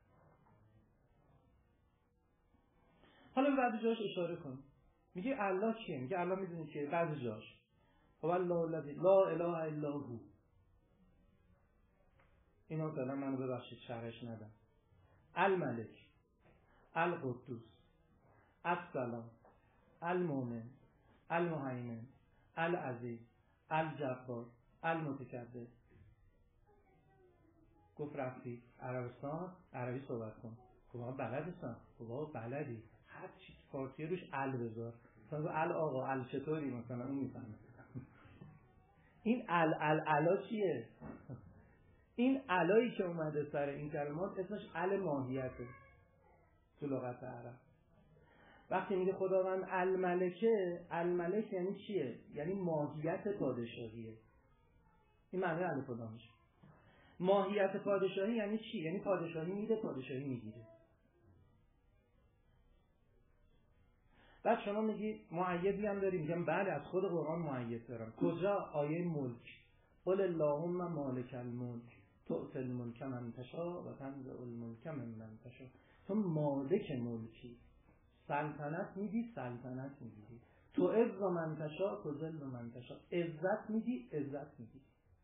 حالا بعد جاش اشاره کن. میگه الله کیه؟ میگه الله میدونی که بعد جاش هو الله الذی لا اله الا هو. اینا فعلا منو ببخشید شرحش ندم. الملک، القدوس، السلام، المؤمن، المهیمن، العزیز، الجبار، المتکبر. گفت رفتی عربستان عربی صحبت کن. خب بلدستان. خب بلدی هر چیز فارسی روش بذار. مثلا آقا چطوری مثلا اون میفهمه. این الا چیه؟ این علایی که اومده سر این کلمات اسمش ماهیته تو لغت عرب. وقتی میگه خداوند الملک یعنی چیه؟ یعنی ماهیت پادشاهیه. این معنی الف و لامش. ماهیت پادشاهی یعنی چی؟ یعنی پادشاهی میده، پادشاهی میگیره. بعد شما میگی مؤیدی هم داری؟ میگم بله از خود قرآن مؤید دارم. کجا؟ آیه ملک. قل اللهم مالک الملک تؤتی الملک من تشاء و تنزع الملک ممن تشاء. تو مالک ملکی، سلطنت میدی، سلطنت میگیری. تو عز و من تشاء تو ذل و من تشاء. عزت میدی، عزت میگیری.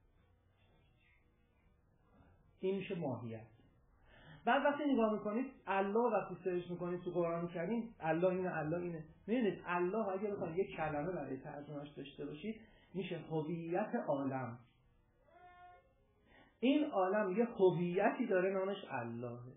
این میشه ماهیت. بعد وقتی نگاه میکنید الله وقتی سرچ میکنید تو قرآن کریم الله اینه. میبینید الله اگه بخواید یک کلمه برای ترجمهش داشته باشید میشه هویت عالم. این عالم یه هویتی داره نامش اللهه.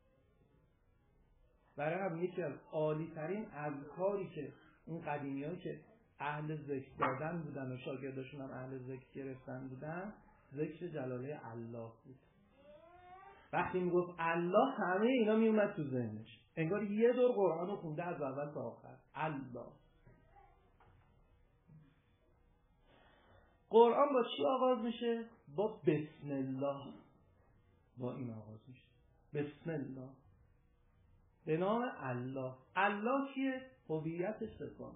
برای هم یکی از عالی ترین اذکاری که اون قدیمی‌ها که اهل ذکر دادن بودن و شاگرداشون هم اهل ذکر گرفتن بودن، ذکر جلاله الله بود. وقتی میگفت الله همه اینا میومد تو ذهنش، انگار یه دور قرآن رو خونده از اول تا آخر. الله. قرآن با چی آغاز میشه؟ با بسم الله. با این آغاز میشه. بسم الله، به نام الله. الله کیه؟ هویت صفات.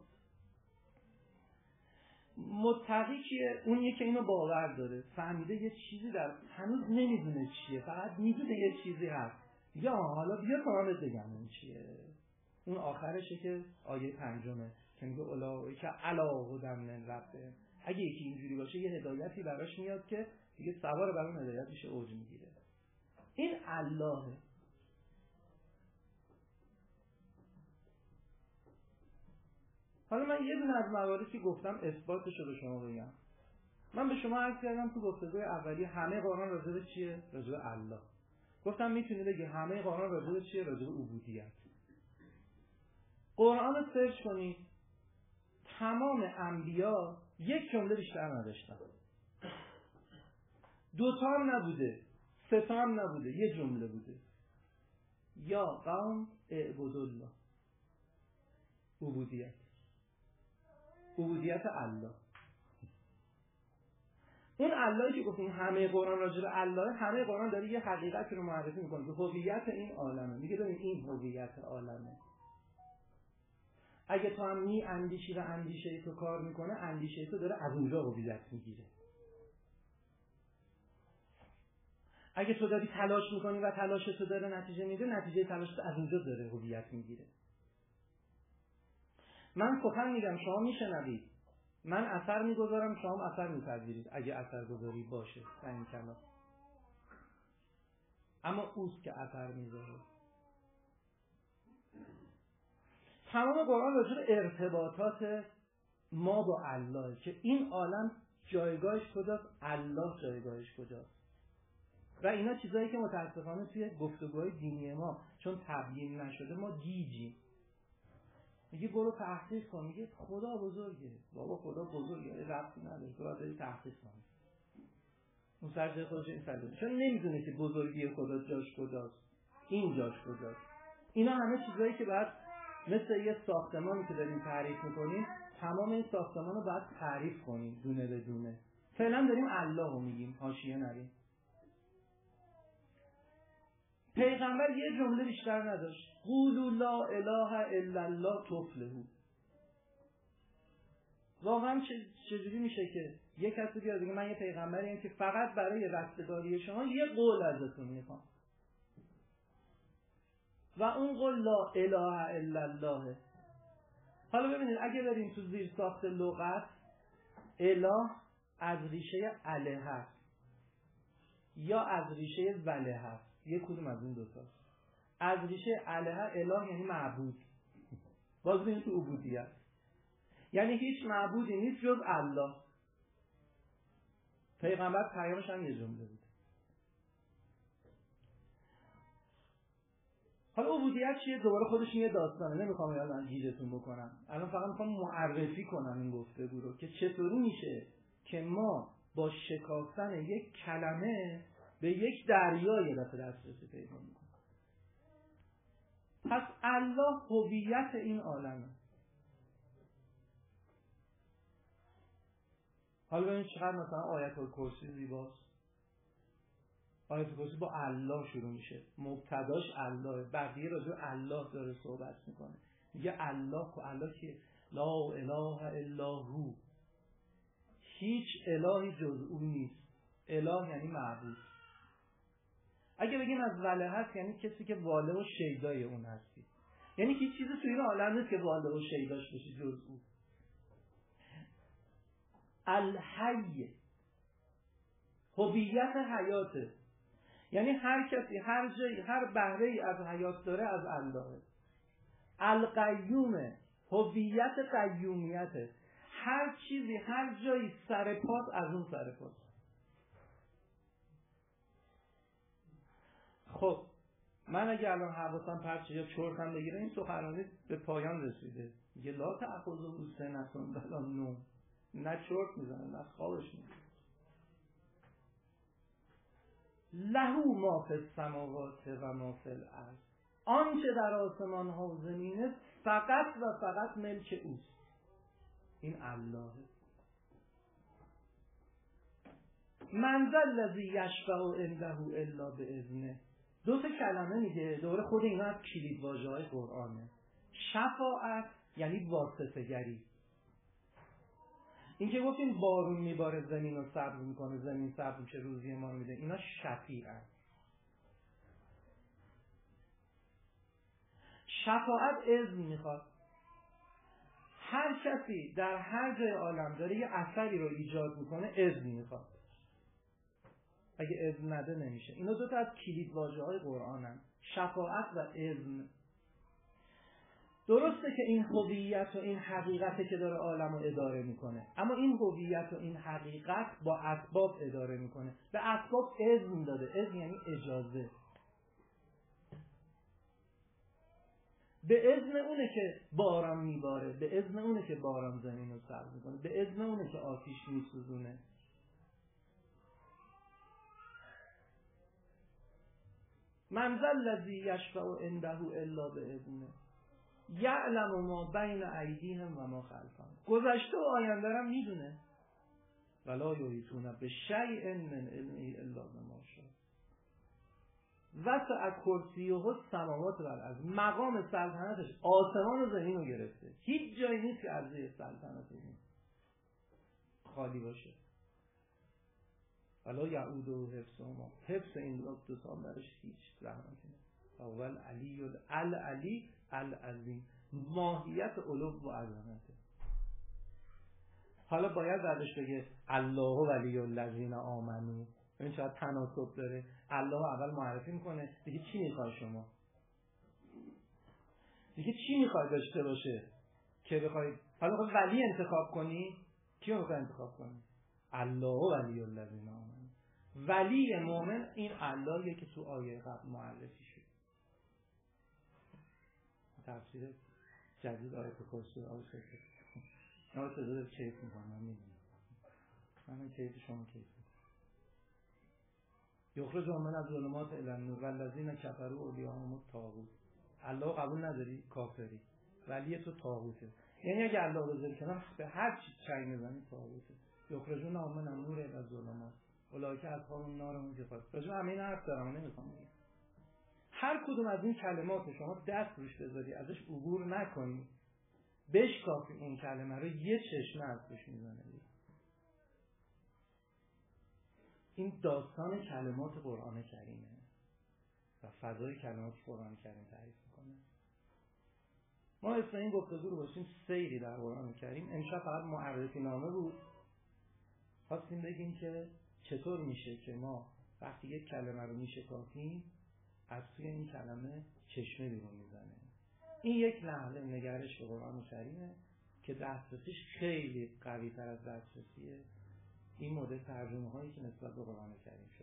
متقی کیه؟ اونیه که اینو باور داره، فهمیده یه چیزی در هنوز نمیدونه چیه، فقط میدونه یه چیزی هست. یا حالا بیا تا من بگم این چیه. اون آخرشه که آیه 5 که میگه اولئک علی هدی من ربهم. اگه یکی اینجوری باشه یه هدایتی براش میاد که دیگه سوار بر اون هدایت میشه، اوج میگیره. این اللهه. حالا من یه دونه از مواردی که گفتم اثباتش رو به شما بگم. من به شما عرض کردم تو گفتگوی اولی همه قرآن راجع به چیه؟ راجع به الله. گفتم میتونی بگی همه قرآن راجع به چیه؟ راجع به عبودیت. قرآن رو سرچ کنید، تمام انبیا یک جمله بیشتر نداشتن. 2 تا هم نبوده، 3 تا هم نبوده، یه جمله بوده. یا قوم اعبدوا الله. عبودیت الله. اون اللهی که گفتیم همه قرآن راجع به الله، همه قرآن داره یه حقیقتی رو معرفی میکنه که هویت این عالمه. میگه ببین این هویت عالمه. اگه تو هم می اندیشی و اندیشه تو کار میکنه، اندیشه تو داره از اونجا هویت میگیره. اگه تو داری تلاش میکنی و تلاش تو داره نتیجه میده، نتیجه تلاش از اونجا داره هویت میگیره. من سخن میگم، شما میشنوید، من اثر میگذارم، شما هم اثر میپذیرید اگه اثر گذاری باشه در این کلام. اما اوست که اثر میذاره. تمام قرآن راجع به ارتباطات ما با الله که این عالم جایگاهش کجاست، الله جایگاهش کجاست. و اینا چیزایی که متاسفانه توی گفتگوهای دینی ما چون تبیین نشده ما گیجیم. میگه برو تحقیق کن، میگه خدا بزرگه. بابا خدا بزرگه، ربطی نداره، تو باید تحقیق کنی. اون سرجه خودش این سرجه چون نمیدونه که بزرگی خدا جاش کجاست، این جاش کجاست. اینا همه چیزایی که باید مثل یه ساختمانی که داریم تعریف میکنیم، تمام این ساختمان رو باید تعریف کنیم دونه به دونه. فعلا داریم الله رو میگیم، حاشیه نریم. پیغمبر یه جمله بیشتر نداشت، قولوا لا اله الا الله تفلحوا. واقعا چجوری میشه که یه کسی بیاد بگه من یه پیغمبریم که فقط برای رستگاری شما یه قول ازتون میخوام و اون قول لا اله الا الله. حالا ببینید اگه بریم تو زیر ساخت لغت، اله از ریشه اله هست یا از ریشه وله هست، یک کدوم از این دوتاست. از ریشه اله، اله یعنی معبود، باز ببینید تو عبودیت یعنی هیچ معبودی نیست جز الله. پیغمبر پیامش هم یه جمله بود. حالا عبودیت چیه؟ دوباره خودش یه داستانه، نمیخوام الان گیجتون بکنم. الان فقط میخوام معرفی کنم این گفتگو رو که چطوری میشه که ما با شکافتن یک کلمه به یک دریا یه دفعه دسترسی پیدا میکنیم. پس الله هویت این عالمه. حالا ببین چقدر مثلا آیت الکرسی زیباست. آیت الکرسی با الله شروع میشه، مبتداش الله، بقیه راجع به الله داره صحبت میکنه. میگه الله که لا اله الا هو، هیچ الهی جز او نیست. اله یعنی معبود. اگه بگیم از وله هست یعنی کسی که واله و شیدای اون هستی، یعنی هیچ چیزی تو این عالم نیست که واله و شیداش بشه جز او. الحی، هویت حیاته، یعنی هر کسی هر جایی هر بهره ای از حیات داره از الله. القیوم، هویت قیومیته، هر چیزی هر جایی سر پاس از اون سر پاس. خب من اگه الان حواسم پرچه یا چرتم بگیره این سخنرانی به پایان رسیده. میگه لا تأخذه سنة ولا نوم، نه چرت میزنه نه خوابش میزنه. له ما فی السماوات و ما فی الارض، آنچه در آسمان ها و زمینه فقط و فقط ملک اوست. این الله. من ذا الذی یشفع عنده الا باذنه. دو تا کلمه میگه، دوباره خود اینا از کلید واژه‌های قرآنه. شفاعت یعنی واسطه گری. این که گفتیم بارون میباره زمین رو سبز میکنه، زمین سبز میشه روزی ما میده، اینا شفیعت. شفاعت اذن میخواد. هر کسی در هر جای عالم داره یه اثری رو ایجاد میکنه اذن میخواد. اگه اذن نده نمیشه. اینا دو تا از کلید واژه‌های قرآنن، شفاعت و اذن. درسته که این هویت و این حقیقته که داره عالم رو اداره میکنه، اما این هویت و این حقیقت با اسباب اداره میکنه. به اسباب اذن داده. اذن یعنی اجازه. به اذن اونه که باران میباره، به اذن اونه که باران زمین رو سبز میکنه، به اذن اونه که آتیش میسوزونه. من ذا الذی یشفع عنده الا باذنه یعلم ما بین ایدیهم و ما خلفهم. گذشته و آینده رو میدونه. ولا یحیطون بشیء من علمه الا بما شاء. وسع کرسیه السماوات و الارض. مقام سلطنتش آسمان و زمین رو گرفته. هیچ جایی نیست که عرضه سلطنت این خالی باشه. ولا یعود و حفظ این دو سال برش هیچ زحمتی نیست. اول علی العلی العظیم، ماهیت علو و عظمته. حالا باید بعدش بگه الله ولی الذین آمنو. این چقدر تناسب داره. الله اول معرفی میکنه، دیگه چی میخوای شما؟ دیگه چی میخوای داشته باشه که بخوای حالا خود ولی انتخاب کنی؟ کیو میخوای انتخاب کنی؟ الله ولی الذین آمنو. ولی مؤمن این اللهیه که تو آیه قبل معرفی شد. تفسیر جدید آیه کرسی آیه کرسی. نه تو داره کیف میکنم، من میدونم. من کیف شما کیف یخرجهم من الظلمات الی النور والذین کفروا اولیاءهم الطاغوت. الله قبول نداری کافری، ولی تو طاغوته. یعنی اگه الله رو بذاری کنار به هر چی چنگ میزنی طاغوته. یخرجونهم من النور الی الظلمات اولئک اصحاب النار هم که خواست. راجع همین حرف دارم، نمیخوام بگم. هر کدوم از این کلمات شما دست روش بذاری ازش عبور نکنی، بشکافی اون کلمه رو، یه چشمه از توش میزنه. این داستان کلمات قرآن کریمه و فضای کلمات قرآن کریم تعریف میکنه. ما اسم این گفتگو رو باشیم سیری در قرآن کریم. امشب فقط معرفی نامه بود. خواستیم بگیم که چطور میشه که ما وقتی یک کلمه رو میشکافیم از توی این کلمه چشمه بیرون میزنه. این یک نحوه نگرش به قرآن کریمه که دسترسیش خیلی قوی تر از دسترسی این مدل ترجمه هایی که نسبت به قرآن کریم شده.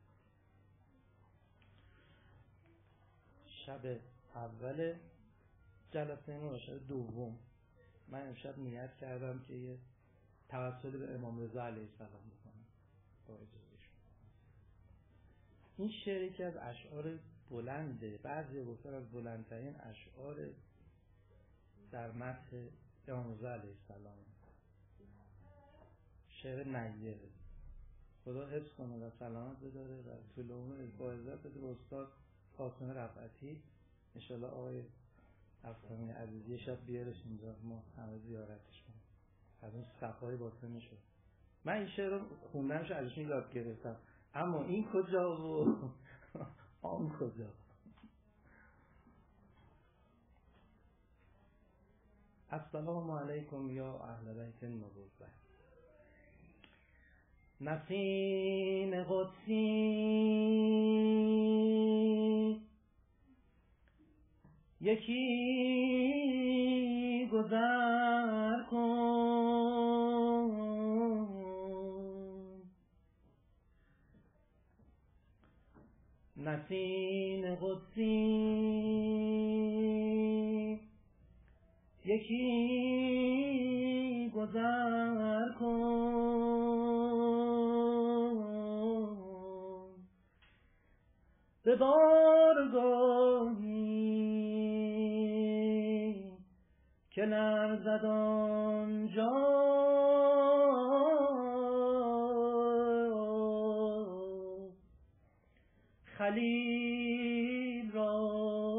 شب اول جلسه ما و شب دوم من امشب نیت کردم که یه توسل به امام رضا علیه السلام بکنم با اجازه شما. این شعر یکی از اشعار بلنده، بعضی گفتن از بلندترین اشعار در مدح امام رضا علیه السلام. شعر نیه، خدا حفظ کنه و سلامت بداره و طول عمر با عزت بده. به استاد قاسم رفعتی انشالله آقای افغانی عزیزی شب بیارش اینجا، ما همه زیارتش کنیم از اون صفای باطنه شد. من این شعر رو خوندنش ازشون یاد گرفتم، اما این کجا و آن کجا. السلام علیکم یا اهل بیت النبوة. نسیم قدسی یکی گذر کن، نسیم قدسی یکی گذر کن، به بارگاهی که لرزد آنجا خلیل را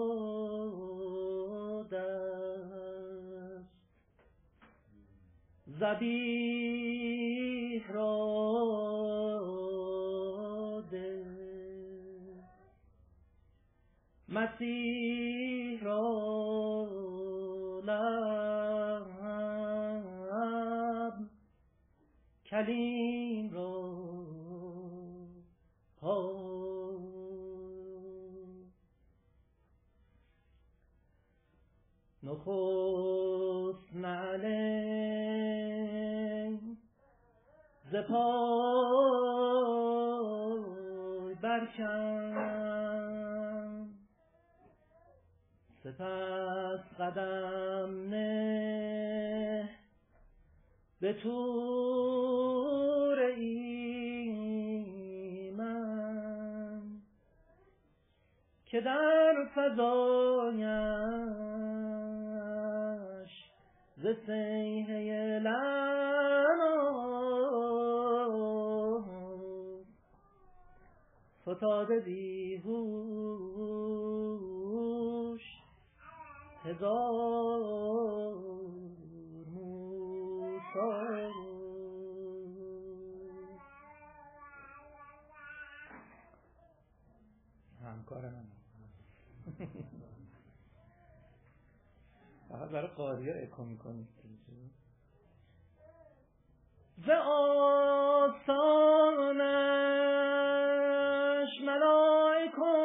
دست، ذبیح را ده، مسیح را لب، کلیم را پا. نخست نعلین ز پای برکن، سپس قدم نه به طور ایمن که در فضایش ز سیحه لنا فتاده بیهوش هزار موسی. کار من فقط برای قاری ها اکو میکنید. ز آسانش ملائک و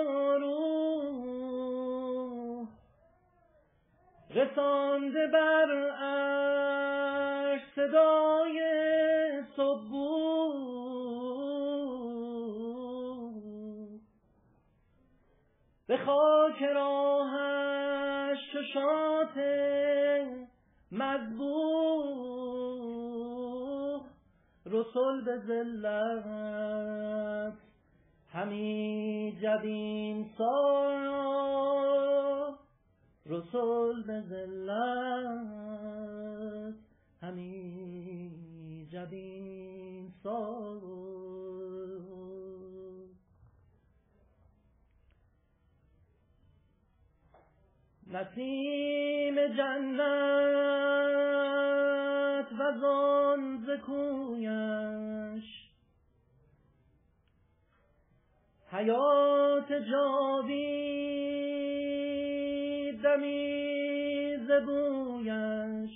روح رسانده بر عرش صدای صبوح، به خاک راهش چشات مذبوح، رسل به ذلت همی جبین سار، رسل به ذلت همی جبین سار. نسیم جنت وزان ز کویش، حیات جاوید دمی ز بویش،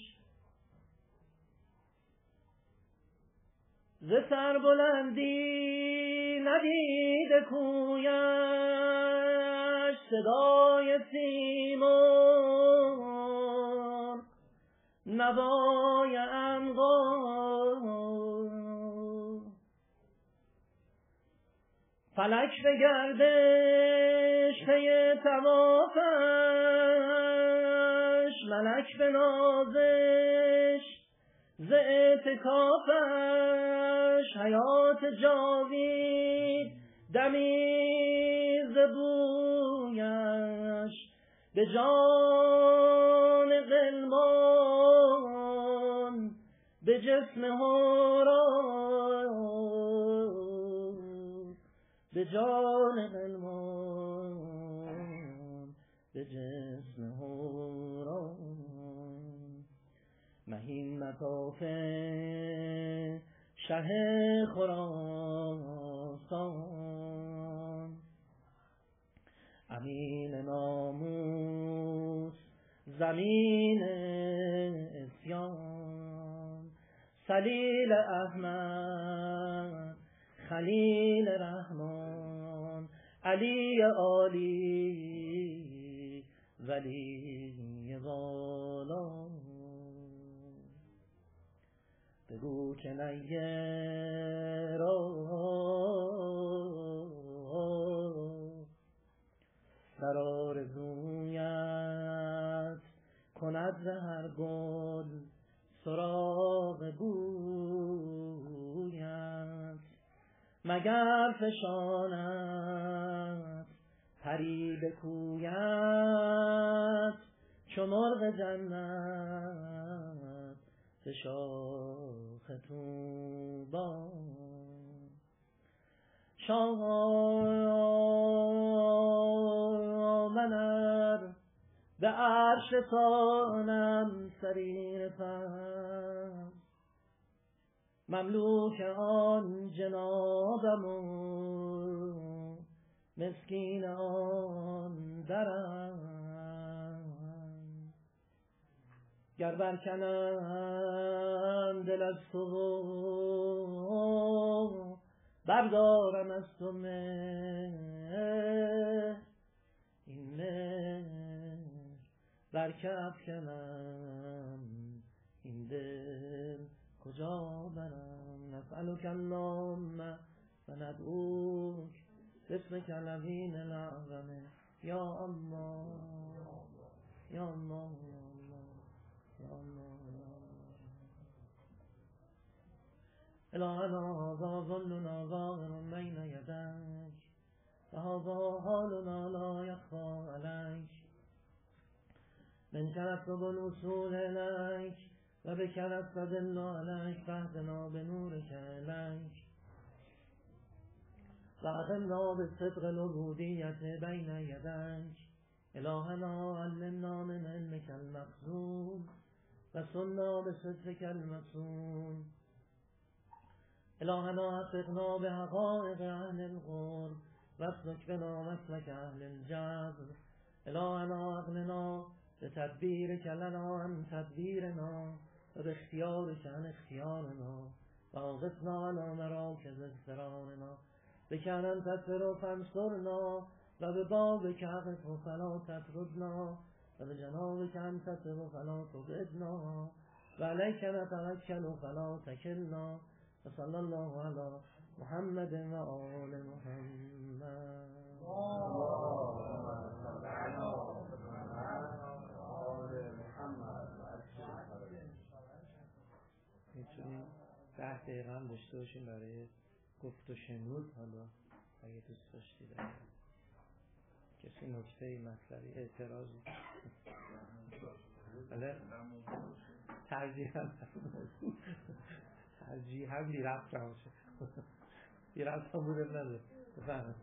ز سربلندی ندیده کویش، صدای سیمرغ نوای عنقا، فلک به گردش پی طوافش، ملک به نازش ز اعتکافش، حیات جاوید دمی ز بویش، به جان غلمان به جسم حوران، به جان غلمان به جسم حوران، مهین مطاف شه خراسان، امین ناموس زمین عصیان، سلیل احمد خلیل رحمان، علی عالی ولی والا، بگو که نیرا در آرزویت کند ز هر گل سراغ بویت، مگر فشاند پری به کویت، چو مرغ جنت ز شاخ طوبی، شاه من ار به عرش رسانم سریر پس، مملوک آن جنابم و مسکین آن درم، گر برکنم دل از تو بردارم از تو مهر، این مهر برکه افکنم این دل کجا برم. نسألک اللهم و ندعوک باسمک العظیم الاعظم یا الله یا الله یا الله. الهنا هذا ظلنا ظاهر بین یدیک و هذا حالنا لا یخفی علیک، منک نطلب الوصول الیک و بک نستدل علیک، فاهدنا بنورک الیک و اقمنا بصدق العبودیة بین یدیک. الهنا علمنا من علمک المخزون و صلنا بصدقک المصون. الهنا حققنا بحقائق اهل القرب واسلک بنا مسلک اهل الجذب الهنا اغننا به تدبیر کلنا هم تدبیرنا و به اختیار کن اختیارنا و آغثنا علا مراکز اضطرارنا بکنن تطفر و فنصرنا و به باب که عقف و فلا تطردنا و به جناب که انتطر و فلا تبعدنا و علیک نتوکل و فلا تکلنا و صلی الله علی محمد و آل محمد. میتونیم 10 دقیقه هم داشته باشیم برای گفت و شنود. حالا اگه دوست داشتید کسی نکته مطلبی اعتراضی بله ترجیح هم بی رفت باشه بی رفت هم بودم نداره بفهم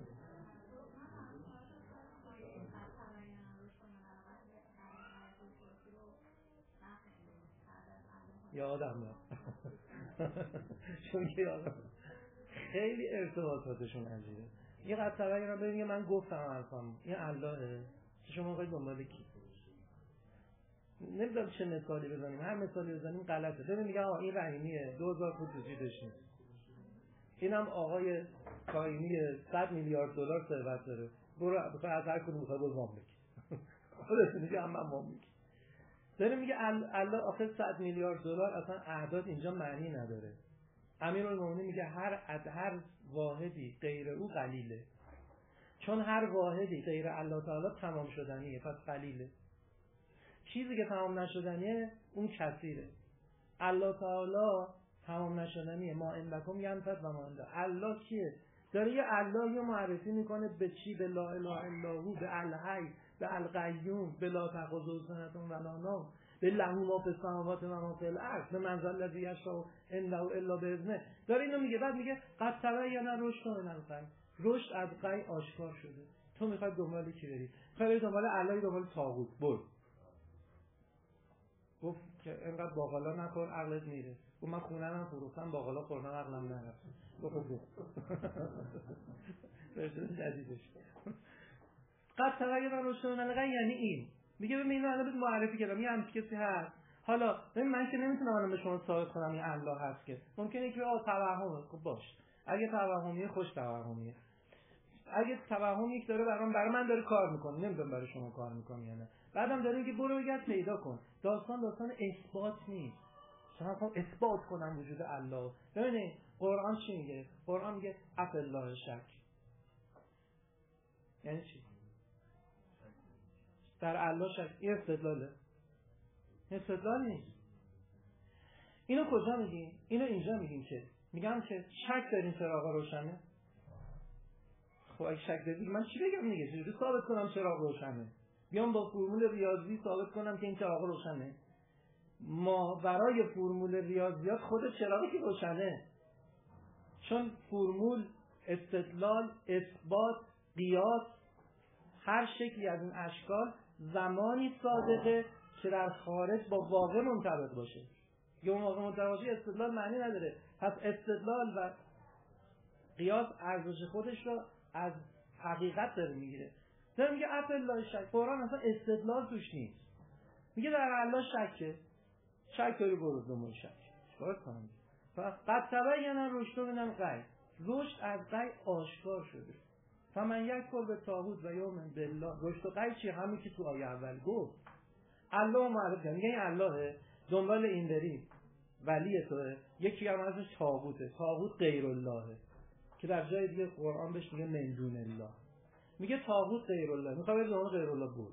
یادم نه چون که یادم خیلی ارتباطاتشون عجیبه. یه قطعه اگه من ببینیم من گفتم الفام این اللهه شما باید دنبال کی نمیدونم چه مثالی بزنیم هر مثالی بزنیم غلطه. ببین میگه آقا این رحیمیه 2000 فوت وجودش نیست اینم آقای کاینی 100 میلیارد دلار ثروت داره برو از هر کدوم میخواد وام بگی خودت میگه من وام میگی داره میگه الله آخه 100 میلیارد دلار اصلا اعداد اینجا معنی نداره. امیرالمومنین میگه هر واحدی غیر او قلیله چون هر واحدی غیر الله تعالی تمام شدنیه پس قلیله. چیزی که تمام نشدنیه اون کثیره. الله تعالی تمام نشدنیه ما عندکم ینفد و ما عند الله کیه؟ داره یه اللهی رو معرفی میکنه به چی؟ به لا اله الا هو، به الحی، به القیوم، به لا تأخذه سنة ولا نوم، به له ما فی السماوات و ما فی الارض، به من ذا الذی یشفع عنده الا باذنه. داره اینو میگه. بعد میگه قد تبین رشد من الغی، رشد از غی آشکار شده. تو میخوای دنبال کی بری؟ میخوای بری دنبال الله، دنبال طاغوت برو. گفت که اینقدر باقلا نخور عقلت میره. گفت من خونه‌ام فروختم باقلا خوردم عقلم نرفت. گفت ورژن جدیدش قد تغییر رشد من الغی یعنی این. میگه ببین اینو الان معرفی کردم یه همچین کسی هست. حالا ببین من که نمیتونم الان به شما ثابت کنم این الله هست که ممکنه که توهمه. خب باش اگه توهمیه خوش توهمیه. اگه توهم یک داره برای من داره کار میکنه نمیدونم برای شما کار میکنه یا نه. بعدم داره که برو بگرد پیدا کن. داستان اثبات نیست. شما خب اثبات کنم وجود الله. ببینید قرآن چی میگه؟ قرآن میگه اف الله شک. یعنی چی؟ در الله شک. این استدلاله. استدلال نیست. اینو کجا میگیم؟ اینو اینجا میگیم که میگم که شک دارین چراغا روشنه. خب اگه شک دارید من چی بگم دیگه؟ چجوری ثابت کنم چراغ روشنه؟ بیام با فرمول ریاضی ثابت کنم که این چراغ روشنه؟ ما برای فرمول ریاضیات خود چراغی که روشنه. چون فرمول، استدلال، اثبات، قیاس، هر شکلی از این اشکال زمانی صادقه که در خارج با واقع منطبق باشه. یا اون واقع منطبق باشه استدلال معنی نداره. پس استدلال و قیاس ارزش خودش رو از حقیقت داره میگیره. داره میگه اف الله شک. قرآن اصلا استدلال توش نیست. میگه در الله شکه. شک داری برو دنبال شک. چیکار کنم؟ قد تبین رشد من الغی. رشد از غی آشکار شده. فمن یکفر بالطاغوت و یؤمن بالله. رشد و غی چی؟ همین که تو آیه اول گفت. الله معرفی کنه. میگه این اللهه دنبال این بری ولی توه. یکی هم ازش طاغوته. طاغوت غیر اللهه که در جای دیگه قرآن بهش میگه من دون الله. میگه طاغوت غیر الله. میخواد بره دنبال غیر الله بود.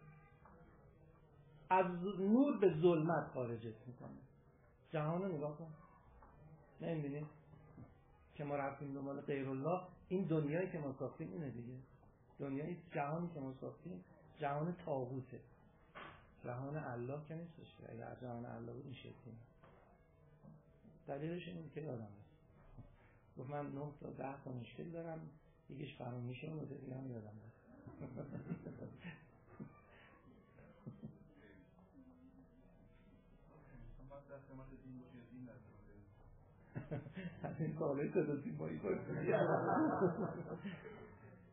از نور به ظلمت خارجت میکنه. جهان رو نگاه کن. نمیبینی که ما رفتیم دنبال غیر الله. این دنیایی که ما ساختیم اینه دیگه. دنیای جهانی که ما ساختیم جهان طاغوته. جهان الله که نیستش. اگر جهان الله بود این شکلی. دلیلش اینه که یادم هست. گفت من 9 تا 10 تا مشکل دارم یکیش فراموشه اون رو دیگه هم یادم هست. این سوالی تدازیم بایی باید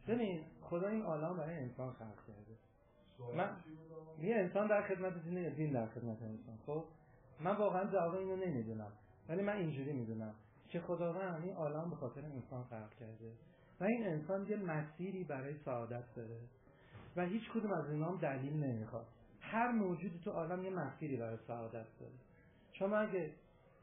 ببین خدا این عالم برای انسان خلق کرده. من یه انسان در خدمت دینه یا دین در خدمت انسان. خب من واقعا جواب اینو نمیدونم، ولی من اینجوری میدونم که خداوند این عالم به خاطر انسان خلق کرده و این انسان یه مسیری برای سعادت داره و هیچ کدوم از اینا هم دلیل نمیخواد. هر موجودی تو عالم یه مسیری برای سعادت داره. شما اگه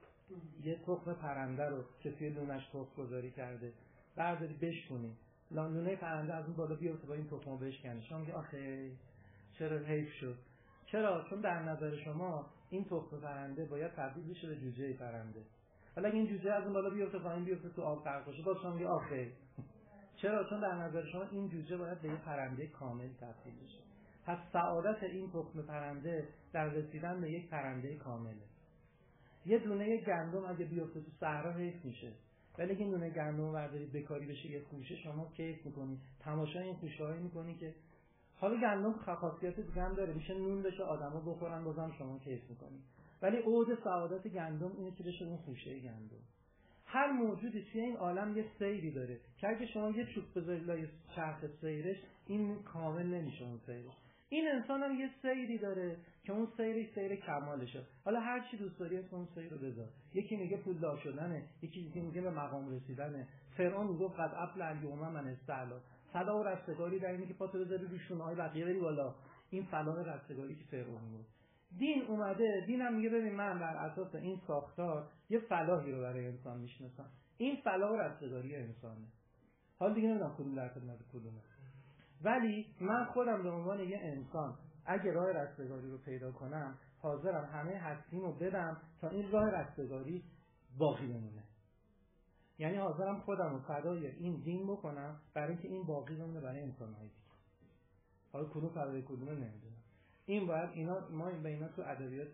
یه تخم پرنده رو که توی لونش تخم گذاری کرده برداری بشکنی، لونه پرنده از اون بالا بیفته با این تخمو بشکنی، شما میگه آخه چرا حیف شد؟ چرا؟ چون در نظر شما این تخم پرنده باید تبدیل بشه به جوجه پرنده. حالا این جوجه از اون بالا بیفته پایین بیفته تو آب غرق بشه، باز شما میگه آخه. چرا؟ چون در نظر شما این جوجه باید به یه پرنده کامل تبدیل بشه. پس سعادت این تخم پرنده در رسیدن به یک پرنده کامله. یه دونه گندم اگه بیفته تو صحرا حیف میشه، ولی اگه دونه گندم رو برداری بکاری بشه یه خوشه، شما کیف میکنی، تماشای این خوشه‌هایی میکنی که حالا گندم خاصیت دیگه هم داره، میشه نون بشه آدما بخورن، بازم شما کیف میکنی. ولی عود سعادت گندم اینه که بشه اون خوشه گندم. هر موجودی توی این عالم یه سیری داره که اگه شما یه چوب بذاری لای چرخ سیرش این کامل نمیشه اون سیرش. این انسان هم یه سیری داره که اون سیرش سیر کمالشه. حالا هر چی دوست داری اسم اون سیر رو بذار. یکی میگه پولدار شدنه، یکی میگه به مقام رسیدنه. فرعون میگه قد افلح الیوم من استعلا. صلاح و رستگاری در اینه که پاتو بذاری روی شونه‌های بقیه بری بالا. این صلاح رستگاری که فرعون میگه. دین اومده، دین هم میگه ببین من بر اساس این ساختار یه فلاحی رو برای انسان میشناسم. این فلاح و رستگاری انسانه. حالا دیگه نمیدونم کدوم در خدمت کدومه. ولی من خودم به عنوان یه انسان اگه راه رستگاری رو پیدا کنم حاضرم همه هستیمو بدم تا این راه رستگاری باقی بمونه. یعنی حاضرم خودم رو فدای این دین بکنم برای اینکه این باقی بمونه برای انسان‌های دیگه. حالا کدوم فدای کدومه نمیدونم. این باید اینا ما به اینا تو ادبیات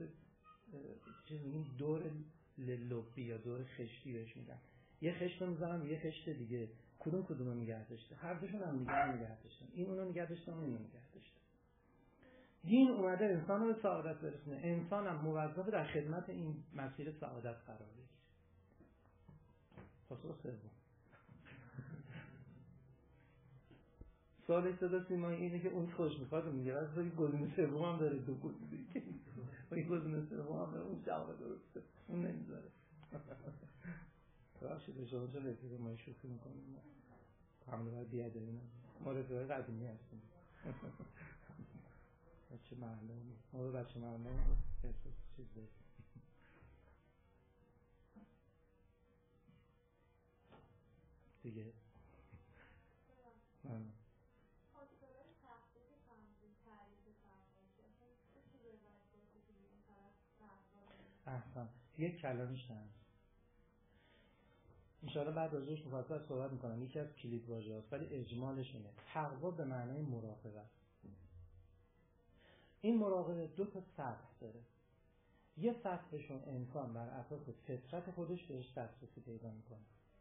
چیز میگیم دور للوبی یا دور خشتی بهش میگن. یه خشت رو میزنم یه خشت دیگه، کدومو نگه داشته، هر دوشون هم نگه داشتن، این اونو نگه داشته اون اینو نگه داشته. دین اومده انسان رو به سعادت برسونه، انسان هم موظفه در خدمت این مسیر سعادت قرار بگیره. پاسخ سوم سوال صدا سیمایی اینه که اون خوش میخواد میگه از این گزینه سوم هم داره، دو گزینه که این گزینه سوم هم داره، اون جواب درسته اون نمیذاره. راشد شما چه رفیق ما شوخی میکنیم، همون باید بیادری نه، ما رفیق قدیمی هستیم. بچه معلم ما بچه معلم احساس چیز داریم دیگه. احسن یک کلمش هست انشاءالله بعد ازش مفصل صحبت میکنم، یکی از کلید واژه هست ولی اجمالش اینه: تقوا به معنای مراقبه است. این مراقبه دو تا سطح داره. یه سطحشون انسان بر اساس فطرت خودش بهش دسترسی پیدا میکنه.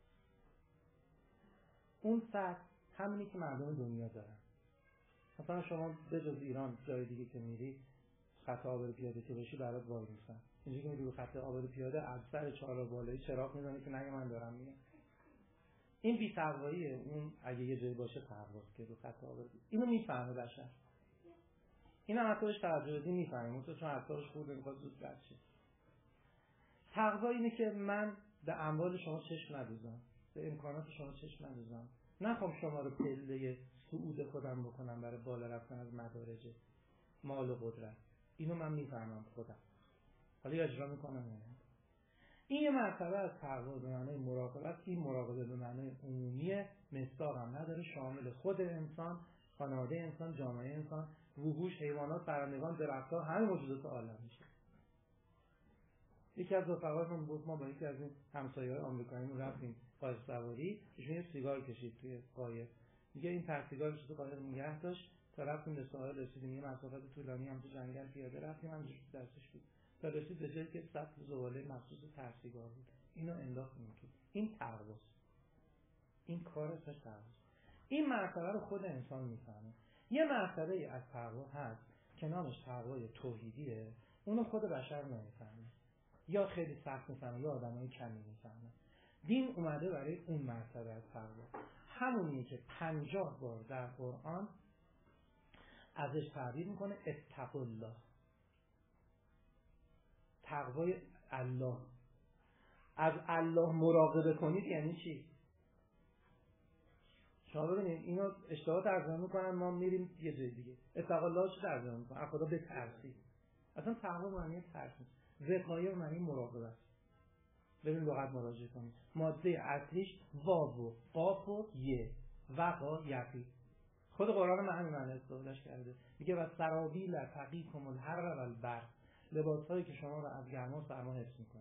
اون سطح همینی که مردم دنیا دارن. مثلا شما به جز ایران جای دیگه که میری خط آبر پیاده که بشی برات وای میسن، اینجا که میری رو خط آبر پیاده از سر چهارراه بالایی چراغ میزنه که نگه من دارم میگم. این بی‌تقواییه. اون اگه یه جایی باشه تقواست که رو خط آبر اینو میفهمه بشر. این هم حتی بهش توجه بدی میفهمه، مثلا چون حسابش خورده میخواد زود رد شه. تقوا اینه که من به اموال شما چشم ندوزم، به امکانات شما چشم ندوزم، نخوام شما رو پله صعود خودم بکنم برای بالا رفتن از مدارج مال و قدرت. اینو من میفهمم خودم، حالا اجرا میکنم نه. این یه مرتبه از تقوا به معنای مراقبت. این مراقبه به معنای عمومیه، مصداق هم نداره، شامل خود انسان، خانواده انسان، جامعه انسان، وحوش، حیوانات، پرندگان، درخت‌ها، همه موجودات عالم میشه. یکی از رفقایمون گفت ما با یکی از این همسایه‌های آمریکاییمون رفتیم قایق سواری، ایشون یه سیگار کشید توی قایق. میگه این سیگارش رو تو قایق نگه داشت تا رفتیم به ساحل، رسیدیم یه مسافت طولانی هم تو جنگل پیاده رفتیم، همینجوری دستش بود تا رسید به جایی که سطل زباله مخصوص سیگار بود. اینو انداختیم تو. این تقواست. این کار اسمش تقواست. این مرتبه رو خود انسان میفهمه. یه مرتبه از تقوا هست که نامش تقوای توحیدیه، اونو خود بشر نمیفهمه، یا خیلی سخت میفهمه یا آدمای کمی میفهمه. دین اومده برای اون مرتبه از تقوا. همونیه که 50 بار در قرآن ازش تعبیر میکنه اتقوا الله، تقوای الله. از الله مراقبه کنید یعنی چی؟ شما ببینید اینو اشتباه ترجمه میکنن، ما میریم یه جای دیگه. اتقوا الله چی ترجمه میکنن؟ از خدا بترسید. اصلا تقوا معنی ترس نیست، وقایه معنی مراقبه است. ببین لغت مراجعه کنید، ماده اصلیش واو و قاف و یه، وقا یقی. خود قرآن همین معنی استفاده کرده، میگه و سرابیل تقیکم الحر و البرد، لباسهایی که شما رو از گرما و سرما حفظ میکنه.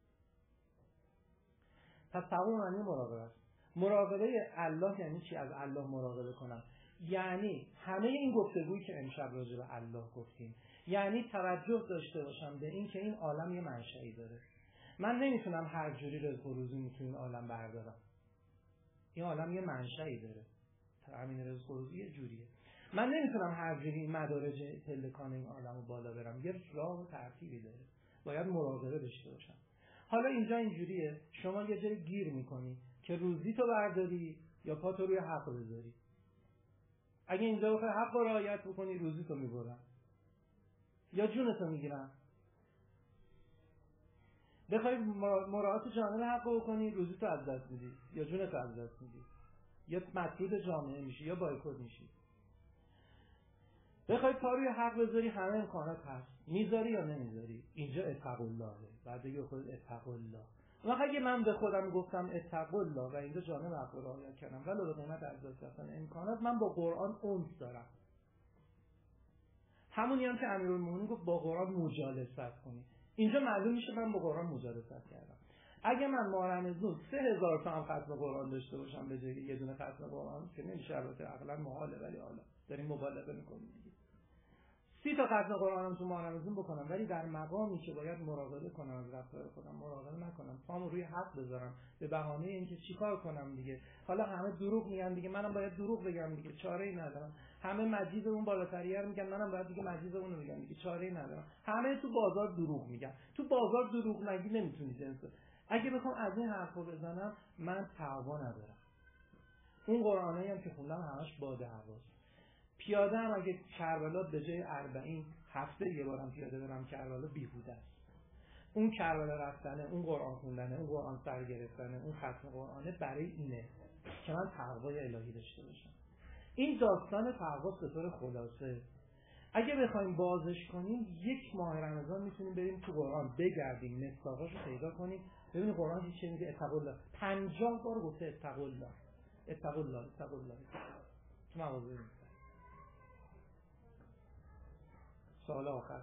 پس تقوا معنی مراقبه است. مراقبه الله یعنی چی؟ از الله مراقبه کنم یعنی همه این گفتگویی که امشب راجع به الله گفتیم، یعنی توجه داشته باشم به این که این عالم یه منشئی داره. من نمیتونم هر جوری رزق و روزی تو این عالم بردارم. این عالم یه منشئی داره، همین رزق و روزی یه جوریه. من نمیتونم هر جوری مدارج پلکان این عالم رو بالا برم، یه راه و ترتیبی داره، باید مراقبه داشته باشم. حالا اینجا اینجوریه، شما یه جایی گیر میکنی که روزی تو برداری یا پا تو روی حق بذاری. اگه اینجا بخوای حق رو رعایت بکنی روزی تو میبرن یا جونتو میگیرن. بخوای مراعات جانب حق رو بکنی روزی تو از دست میدی یا جونتو از دست میدی، یا مطرود جامعه میشی یا بایکوت میشی. بخوای پا روی حق بذاری همه امکانات هست، میذاری یا نمیذاری. اینجا اتقوا الله، بعد دیگه خود اتقوا الله. وقتی اگه من به خودم گفتم اتقوا الله و اینجا جانب حق رو رعایت کردم ولی به قیمت از دست رفتن امکانات، من با قرآن انس دارم. همونی هم که امیرالمومنین گفت با قرآن مجالست کنی. اینجا معلوم میشه من با قرآن مجالست کردم. اگه من ماه رمضان 3000 تا هم ختم قرآن داشته باشم به جای یه دونه ختم قرآن که نمیشه، البته عقلا محاله، ولی حالا داریم مبالغه میکنیم دیگه. 30 تا ختم قرآنم تو ماه رمضان بکنم ولی در مقامی که باید مراقبه کنم از رفتار خودم مراقبه نکنم، پامو روی حق بذارم به بهانه اینکه چیکار کنم دیگه. حالا همه دروغ میگن دیگه، منم باید دروغ بگم دیگه، چاره‌ای ندارم. همه مجید اون بالاتریه رو میگن، منم باید دیگه مجید اون رو میگم دیگه، چاره‌ای ندارم. همه تو بازار دروغ میگن، تو بازار دروغ نگی نمیتونی جنس. اگه بخوام از این حرفو بزنم من تقوا ندارم. اون قرآنایی هم که خوندم همش باد هواست. پیاده هم اگه کربلا به جای 40 هفته یه بارم پیاده برم کربلا بیهوده است. اون کربلا رفتنه، اون قرآن خوندنه، اون قرآن سر گرفتنه، اون ختم قرآنه برای اینه که من تقوای الهی داشته باشم. این داستان تقوا به طور خلاصه. اگه بخوایم بازش کنیم 1 ماه رمضان میتونیم بریم تو قرآن بگردیم، مصداقاشو پیدا کنیم، ببینید قرآن چی میگه. اتقوا الله 50 بار گفته اتقوا الله، اتقوا الله، اتقوا الله تو مواضع. سوال آخر.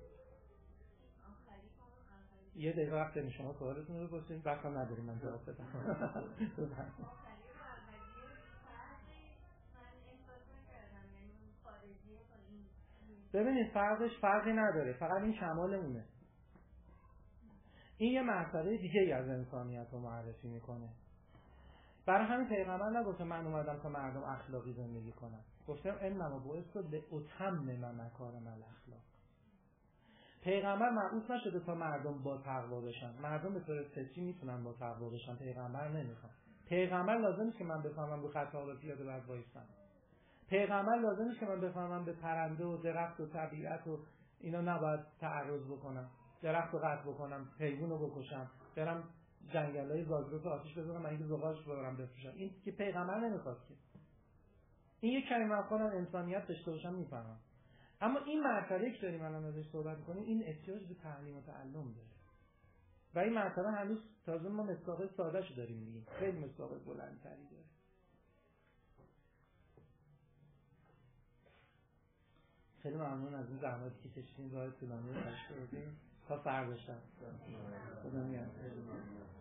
یه دقیقه وقت داریم شما سوالتون رو بپرسید، وقت هم نداریم من جواب بدم. ببینید فرقی نداره، فقط این کمالمونه. این یه مرتبه دیگه از انسانیت رو معرفی میکنه. برای همین پیغمبر نگفته من اومدم تا مردم اخلاقی زندگی کنن، گفتم انما بعثت لاتمم مکارم الاخلاق. پیغمبر مبعوث نشده تا مردم با تقوا بشن. مردم به طور فطری میتونن با تقوا بشن، پیغمبر نمیخواد. پیغمبر لازم نیست که من بفهمم رو خط آب پیاده باید وایسم. پیغمبر لازم نیست که من بفهمم به پرنده و درخت و طبیعت و اینا نباید تعرض بکنم، درخت رو قطع بکنم، حیوان رو بکشم، برم جنگلای زاگرس آتش بزنم، من این زغالش ببرم بفروشم. این که پیغمبر نمیخواد که. این یک کلمه افغان انسانیت داشته باشم میفهمم. اما این مرتبه که داریم الان ازش صحبت کنیم این احتیاج به تعلیم و تعلم داره و این مرتبه هنوز تازه ما مصداق ساده‌شو داریم میگیم، خیلی مصداق بلندتری داره. خیلی ممنون از این زحماتی که کشیدین، راه طولانی رو تشکر بدیم تا فردا شب. خدا نگهدار.